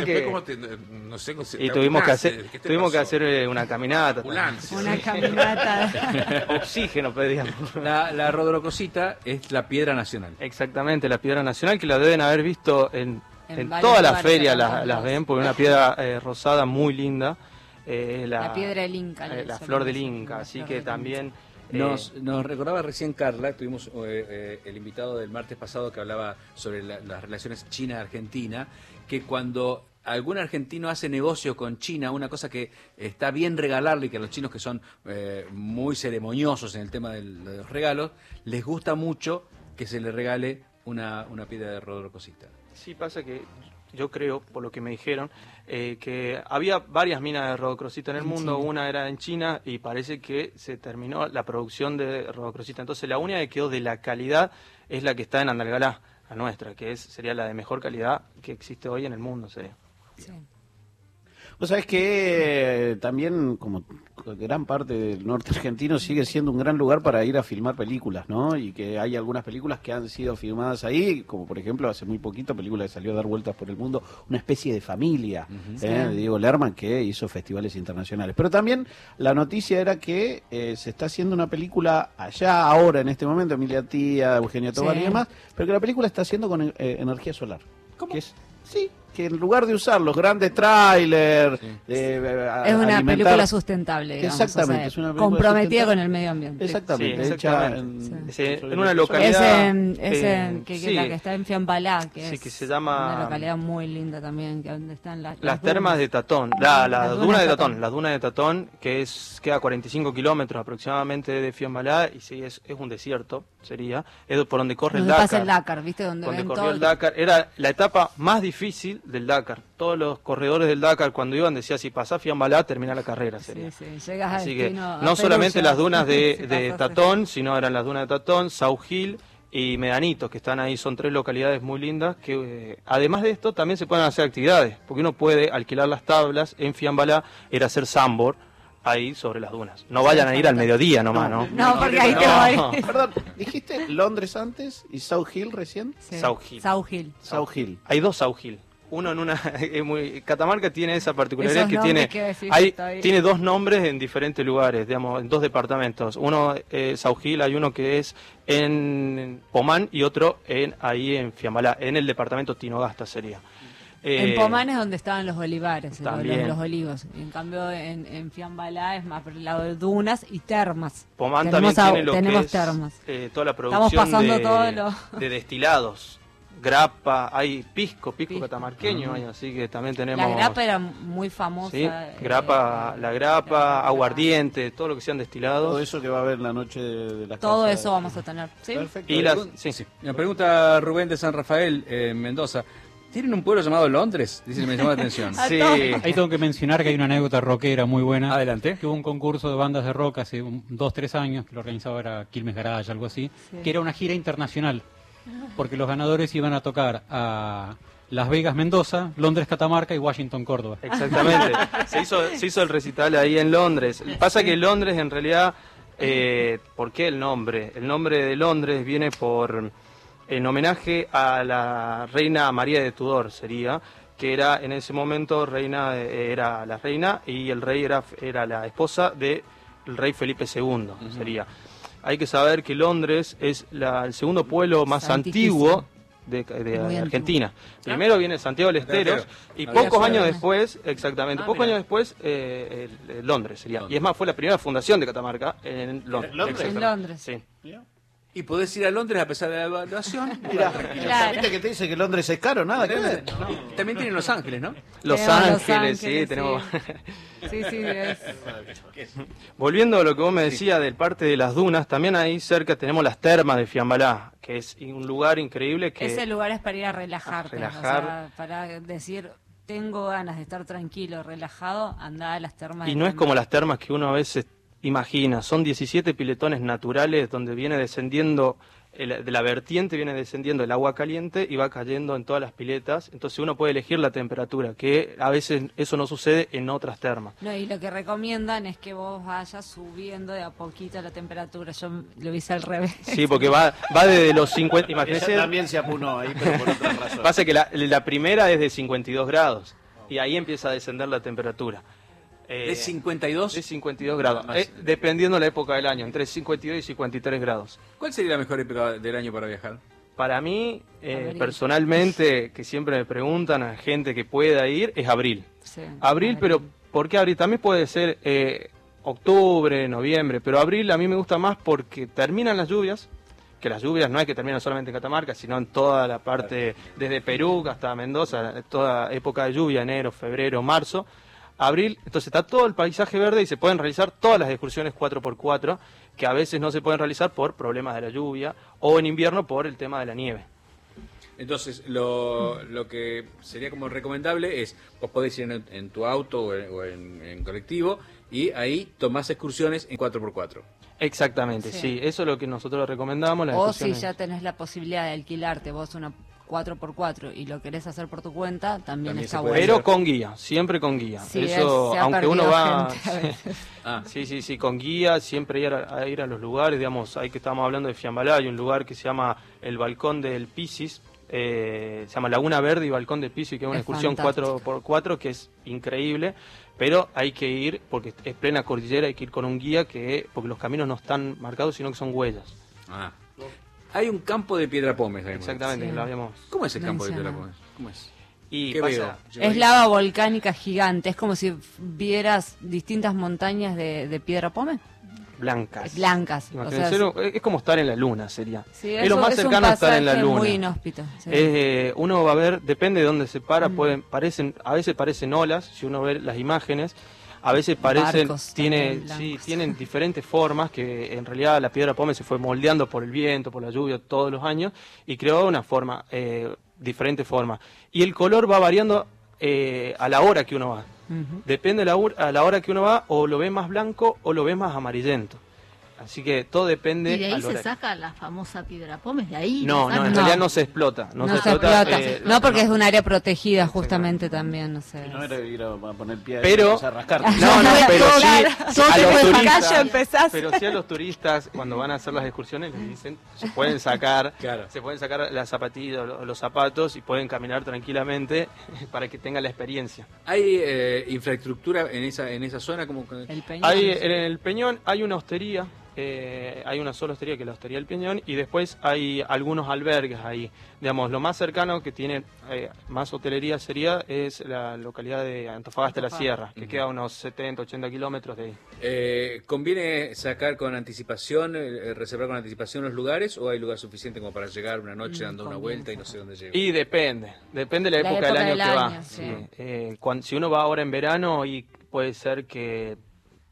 No sé, y tuvimos que hacer una caminata. Una caminata. Oxígeno pedíamos. La Rodocrosita es la piedra nacional. Exactamente, la piedra nacional, que la deben haber visto en todas las ferias, las ven, porque es una piedra rosada muy linda. La piedra del Inca. La flor del Inca, así que también... Nos recordaba recién Carla, tuvimos el invitado del martes pasado que hablaba sobre las relaciones China-Argentina, que cuando algún argentino hace negocio con China, una cosa que está bien regalarle, y que a los chinos que son muy ceremoniosos en el tema de los regalos, les gusta mucho que se le regale una piedra de Rodocrosita. Sí, pasa que yo creo, por lo que me dijeron, que había varias minas de Rodocrosita en el mundo, una era en China y parece que se terminó la producción de Rodocrosita. Entonces la única que quedó de la calidad es la que está en Andalgalá, la nuestra, que sería la de mejor calidad que existe hoy en el mundo, sería. Sí. Vos sabés que también, como gran parte del norte argentino, sigue siendo un gran lugar para ir a filmar películas, ¿no? Y que hay algunas películas que han sido filmadas ahí, como por ejemplo hace muy poquito, película que salió a dar vueltas por el mundo, Una especie de familia, de Diego Lerman, que hizo festivales internacionales. Pero también la noticia era que se está haciendo una película allá, ahora, en este momento, Emilia Tía, Eugenia Tobar y demás, pero que la película está haciendo con energía solar. ¿Cómo? Que que en lugar de usar los grandes trailers... es una película sustentable, digamos. Exactamente. Es una película comprometida con el medio ambiente. Exactamente. Sí, hecha en una localidad... la que está en Fiambalá, que se llama... una localidad muy linda también, que donde están las termas de Tatón. Las dunas de Tatón. Las dunas de Tatón, que queda a 45 kilómetros aproximadamente de Fiambalá, y sí, es un desierto, sería. Es por donde corre el Dakar. Pasa el Dakar, ¿viste? Donde corrió el Dakar. Era la etapa más difícil del Dakar. Todos los corredores del Dakar cuando iban decía si pasás Fiambalá termina la carrera, sería. Llegas así que no solamente las dunas de Tatón, sino eran las dunas de Tatón, Saugil y Medanitos, que están ahí, son 3 localidades muy lindas que además de esto también se pueden hacer actividades, porque uno puede alquilar las tablas en Fiambalá, ir a hacer sandboard ahí sobre las dunas. No vayan a ir al mediodía nomás, ¿no? No, porque ahí te voy. Perdón, ¿dijiste Londres antes y Saugil recién? Sí. Saugil. Hay 2 Saugil. Uno en una... Catamarca tiene esa particularidad que tiene 2 nombres en diferentes lugares, digamos, en 2 departamentos. Uno es Saugil, hay uno que es en Pomán y otro ahí en Fiambalá, en el departamento Tinogasta sería. En Pomán es donde estaban los olivares, los olivos. En cambio, en Fiambalá es más por el lado de dunas y termas. Pomán también tiene tenemos termas. Toda la producción de destilados. Grapa, hay pisco catamarqueño, hay, así que también tenemos... La grapa era muy famosa. ¿Sí? La grapa, aguardiente, todo lo que sean destilados. Todo eso que va a haber la noche de la todo eso vamos a tener. ¿Sí? Perfecto. Me pregunta Rubén de San Rafael, en Mendoza, ¿Tienen un pueblo llamado Londres? Dice, me llamó la atención. Sí. Ahí tengo que mencionar que hay una anécdota rockera muy buena. Adelante. Que hubo un concurso de bandas de rock hace 2-3 años, que lo organizaba era Quilmes Garage, algo así, que era una gira internacional, porque los ganadores iban a tocar a Las Vegas, Mendoza, Londres, Catamarca y Washington, Córdoba. Exactamente. se hizo el recital ahí en Londres. Pasa que Londres en realidad, ¿por qué el nombre? El nombre de Londres viene en homenaje a la reina María de Tudor, sería, que era en ese momento era la reina y el rey era la esposa del rey Felipe II, sería. Hay que saber que Londres es el segundo pueblo más antiguo de Argentina. Primero viene Santiago del Estero y pocos años después, años después, Londres sería. Y es más, fue la primera fundación de Catamarca en Londres. En Londres. Sí. Y podés ir a Londres a pesar de la evaluación. Claro. ¿Viste que te dice que Londres es caro? Nada que ver. También tienen Los Ángeles, ¿no? Los Ángeles, sí, tenemos... Sí, es... Volviendo a lo que vos me decías del Parque de las Dunas, también ahí cerca tenemos las termas de Fiambalá, que es un lugar increíble que... Ese lugar es para ir a relajarte, o sea, para decir... Tengo ganas de estar tranquilo, relajado, anda a las termas. Y no es como las termas que uno a veces imagina, son 17 piletones naturales donde viene descendiendo, de la vertiente viene descendiendo el agua caliente y va cayendo en todas las piletas, entonces uno puede elegir la temperatura, que a veces eso no sucede en otras termas. No, y lo que recomiendan es que vos vayas subiendo de a poquito la temperatura, yo lo hice al revés. Sí, porque va desde los 50, imagínense. Ella también se apunó ahí, pero por otra razón. Pasa que la primera es de 52 grados y ahí empieza a descender la temperatura. ¿De 52? De 52 grados, dependiendo de la época del año, entre 52 y 53 grados. ¿Cuál sería la mejor época del año para viajar? Para mí, personalmente, que siempre me preguntan a gente que pueda ir, es abril. Sí, abril, pero ¿por qué abril? También puede ser octubre, noviembre, pero abril a mí me gusta más porque terminan las lluvias, que las lluvias no es que terminan solamente en Catamarca, sino en toda la parte, desde Perú hasta Mendoza, toda época de lluvia, enero, febrero, marzo. Abril, entonces está todo el paisaje verde y se pueden realizar todas las excursiones 4x4 que a veces no se pueden realizar por problemas de la lluvia o en invierno por el tema de la nieve. Entonces, lo que sería como recomendable es, vos podés ir en tu auto o en colectivo y ahí tomás excursiones en 4x4. Exactamente, sí, eso es lo que nosotros recomendamos. O si ya tenés la posibilidad de alquilarte vos una 4x4 y lo querés hacer por tu cuenta, también está bueno. Pero con guía, siempre con guía. Sí, eso, aunque uno va... Sí. Sí, con guía, siempre ir a los lugares, digamos, ahí que estábamos hablando de Fiambalá, hay un lugar que se llama el Balcón del Pisis, se llama Laguna Verde y Balcón del Pisis, que es una excursión 4x4 que es increíble, pero hay que ir, porque es plena cordillera, hay que ir con un guía, porque los caminos no están marcados, sino que son huellas. Hay un campo de Piedra Pómez. Exactamente, lo habíamos... ¿Cómo es el campo de Piedra Pómez? ¿Cómo es? Y es lava volcánica gigante, es como si vieras distintas montañas de Piedra Pómez. Blancas. O sea, es como estar en la luna, sería. Sí, es lo más cercano a estar en la luna. Muy inhóspito. Sí. Uno va a ver, depende de dónde se para, a veces parecen olas, si uno ve las imágenes. A veces tienen diferentes formas, que en realidad la Piedra Pómez se fue moldeando por el viento, por la lluvia, todos los años, y creó una forma, diferente forma. Y el color va variando a la hora que uno va. Depende a la hora que uno va, o lo ve más blanco o lo ve más amarillento. Así que todo depende. ¿Y de ahí se saca la famosa Piedra Pómez? ¿De ahí? No, en realidad no se explota. No se explota. No, porque es un área protegida justamente también, no sé. No era ir a poner pie pero, a rascar. Pero sí a los turistas cuando van a hacer las excursiones les dicen se pueden sacar las zapatillas o los zapatos y pueden caminar tranquilamente para que tengan la experiencia. ¿Hay infraestructura en esa zona? Como el Peñón, en el Peñón hay una hostería. Hay una sola hostería, que es la Hostería del Peñón, y después hay algunos albergues ahí. Digamos, lo más cercano que tiene más hotelería es la localidad de Antofagasta de la Sierra, que queda a unos 70, 80 kilómetros de ahí. ¿Conviene sacar con anticipación, reservar con anticipación los lugares, o hay lugar suficiente como para llegar una noche dando una vuelta y no sé dónde llega? Y depende de la época del año que va. Sí. Si uno va ahora en verano, y puede ser que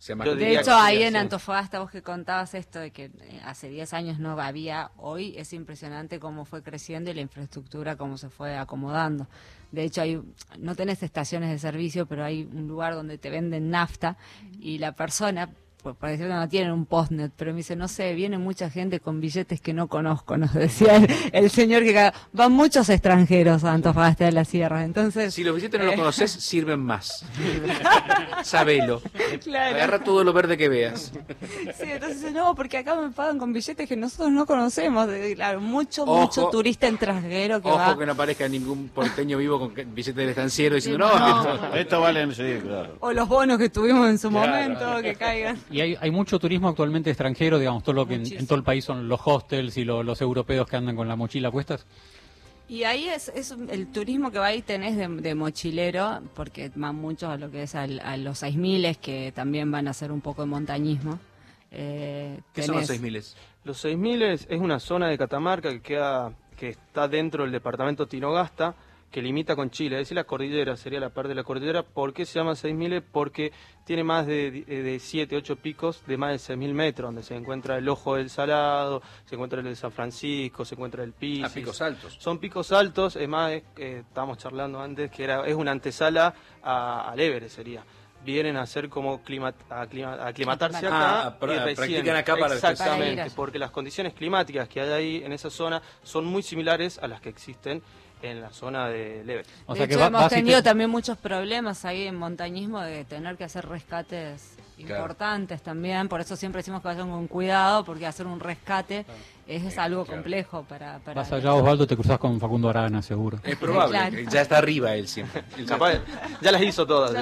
De hecho, ahí en Antofagasta, vos que contabas esto de que hace 10 años no había, hoy es impresionante cómo fue creciendo y la infraestructura cómo se fue acomodando. De hecho, no tenés estaciones de servicio, pero hay un lugar donde te venden nafta y la persona, por decirlo, no tienen un postnet, pero me dice, no sé, viene mucha gente con billetes que no conozco, nos decía el señor que van muchos extranjeros a Antofagasta de la Sierra, entonces... Si los billetes no los conoces, sirven más. Sabelo. Claro. Agarra todo lo verde que veas. Sí, entonces dice, no, porque acá me pagan con billetes que nosotros no conocemos. Claro, mucho turista extranjero que va... Ojo que no aparezca ningún porteño vivo con billetes del estanciero diciendo, esto vale, sí, claro. O los bonos que tuvimos en su momento, que caigan. Y hay mucho turismo actualmente extranjero, digamos, todo lo que en todo el país son los hostels y los europeos que andan con la mochila a cuestas. Y ahí es el turismo que va ahí tenés de mochilero, porque van muchos a lo que es a los 6000, que también van a hacer un poco de montañismo. ¿Qué son los 6000? Los 6000 es una zona de Catamarca que está dentro del departamento Tinogasta, que limita con Chile, es decir, la cordillera, sería la parte de la cordillera. ¿Por qué se llama 6000? Porque tiene más de 7, 8 picos de más de 6000 metros, donde se encuentra el Ojo del Salado, se encuentra el de San Francisco, se encuentra el Pisis. Picos altos. Son picos altos, es más, estábamos charlando antes, que es una antesala al Everest, sería. Vienen a hacer como aclimatarse acá. Practican acá para... Exactamente, porque las condiciones climáticas que hay ahí en esa zona son muy similares a las que existen en la zona de Everest. O sea, de hecho, hemos tenido también muchos problemas ahí en montañismo de tener que hacer rescates importantes también, por eso siempre decimos que vayan con cuidado, porque hacer un rescate es algo complejo para... Vas allá, Osvaldo, te cruzás con Facundo Arana, seguro. Es probable, ya está arriba él siempre. Ya las hizo todas.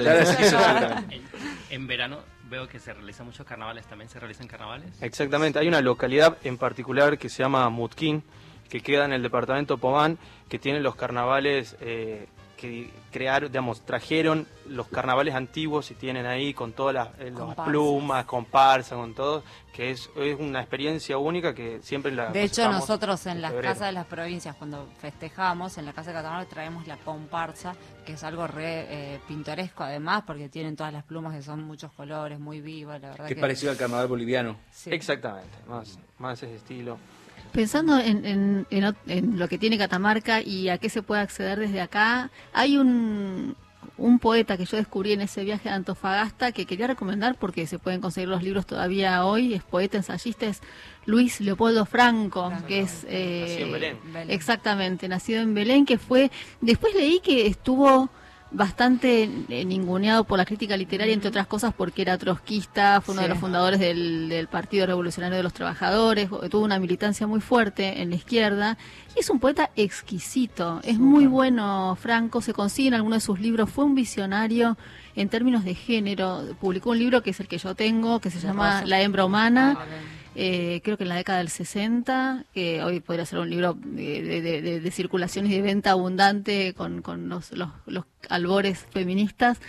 En verano veo que se realizan muchos carnavales, ¿también se realizan carnavales? Exactamente, hay una localidad en particular que se llama Mutquín, que queda en el departamento Pomán, que tiene los carnavales que trajeron los carnavales antiguos y tienen ahí con todas las plumas, comparsa, con todo, que es una experiencia única que siempre la... De hecho, nosotros en las casas de las provincias, cuando festejamos, en la casa de Catamarca traemos la comparsa, que es algo pintoresco además, porque tienen todas las plumas que son muchos colores, muy vivas, la verdad. Que es parecido al carnaval boliviano. Sí. Exactamente, más ese estilo. Pensando en lo que tiene Catamarca y a qué se puede acceder desde acá, hay un poeta que yo descubrí en ese viaje a Antofagasta que quería recomendar porque se pueden conseguir los libros todavía hoy, es poeta, ensayista, es Luis Leopoldo Franco, que es... nacido en Belén. Exactamente, nacido en Belén, que fue... Después leí que estuvo bastante ninguneado por la crítica literaria, entre otras cosas porque era trotskista, fue uno de los fundadores del Partido Revolucionario de los Trabajadores, tuvo una militancia muy fuerte en la izquierda, y es un poeta exquisito, es muy bueno Franco, se consigue en algunos de sus libros, fue un visionario en términos de género, publicó un libro que es el que yo tengo, que se llama La hembra humana, creo que en la década del 60, que hoy podría ser un libro de circulación y de venta abundante con los albores feministas,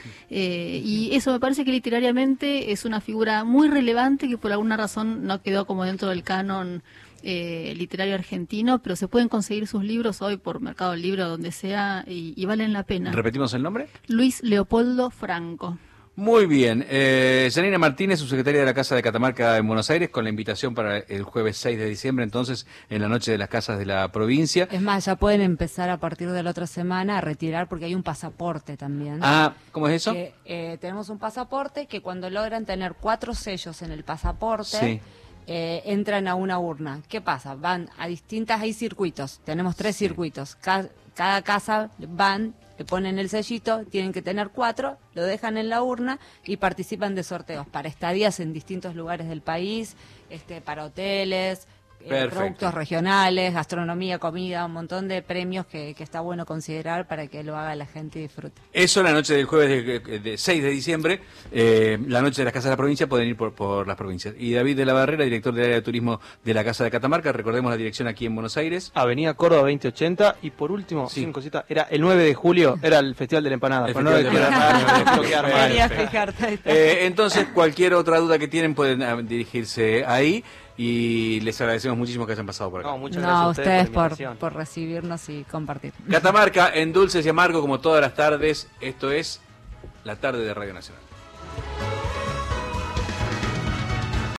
y eso me parece que literariamente es una figura muy relevante que por alguna razón no quedó como dentro del canon literario argentino, pero se pueden conseguir sus libros hoy por Mercado Libre o donde sea y valen la pena. ¿Repetimos el nombre? Luis Leopoldo Franco. Muy bien. Janina Martínez, subsecretaria de la Casa de Catamarca en Buenos Aires, con la invitación para el jueves 6 de diciembre, entonces, en la Noche de las Casas de la Provincia. Es más, ya pueden empezar a partir de la otra semana a retirar porque hay un pasaporte también. Ah, ¿cómo es eso? Tenemos un pasaporte que cuando logran tener 4 sellos en el pasaporte... entran a una urna. ¿Qué pasa? Van a hay circuitos, tenemos 3 circuitos, cada casa van, le ponen el sellito, tienen que tener 4, lo dejan en la urna y participan de sorteos para estadías en distintos lugares del país, para hoteles, productos regionales, gastronomía, comida, un montón de premios que está bueno considerar para que lo haga la gente y disfrute. Eso la noche del jueves de 6 de diciembre, la noche de las Casas de la Provincia, pueden ir por las provincias. Y David de la Barrera, director del área de turismo de la Casa de Catamarca, recordemos la dirección aquí en Buenos Aires. Avenida Córdoba 2080, y por último, sin cosita, era el 9 de julio, era el Festival de la Empanada. Entonces, cualquier otra duda que tienen pueden dirigirse ahí. Y les agradecemos muchísimo que hayan pasado por acá. Muchas gracias a ustedes por recibirnos y compartir. Catamarca en Dulces y Amargo, como todas las tardes. Esto es La Tarde de Radio Nacional.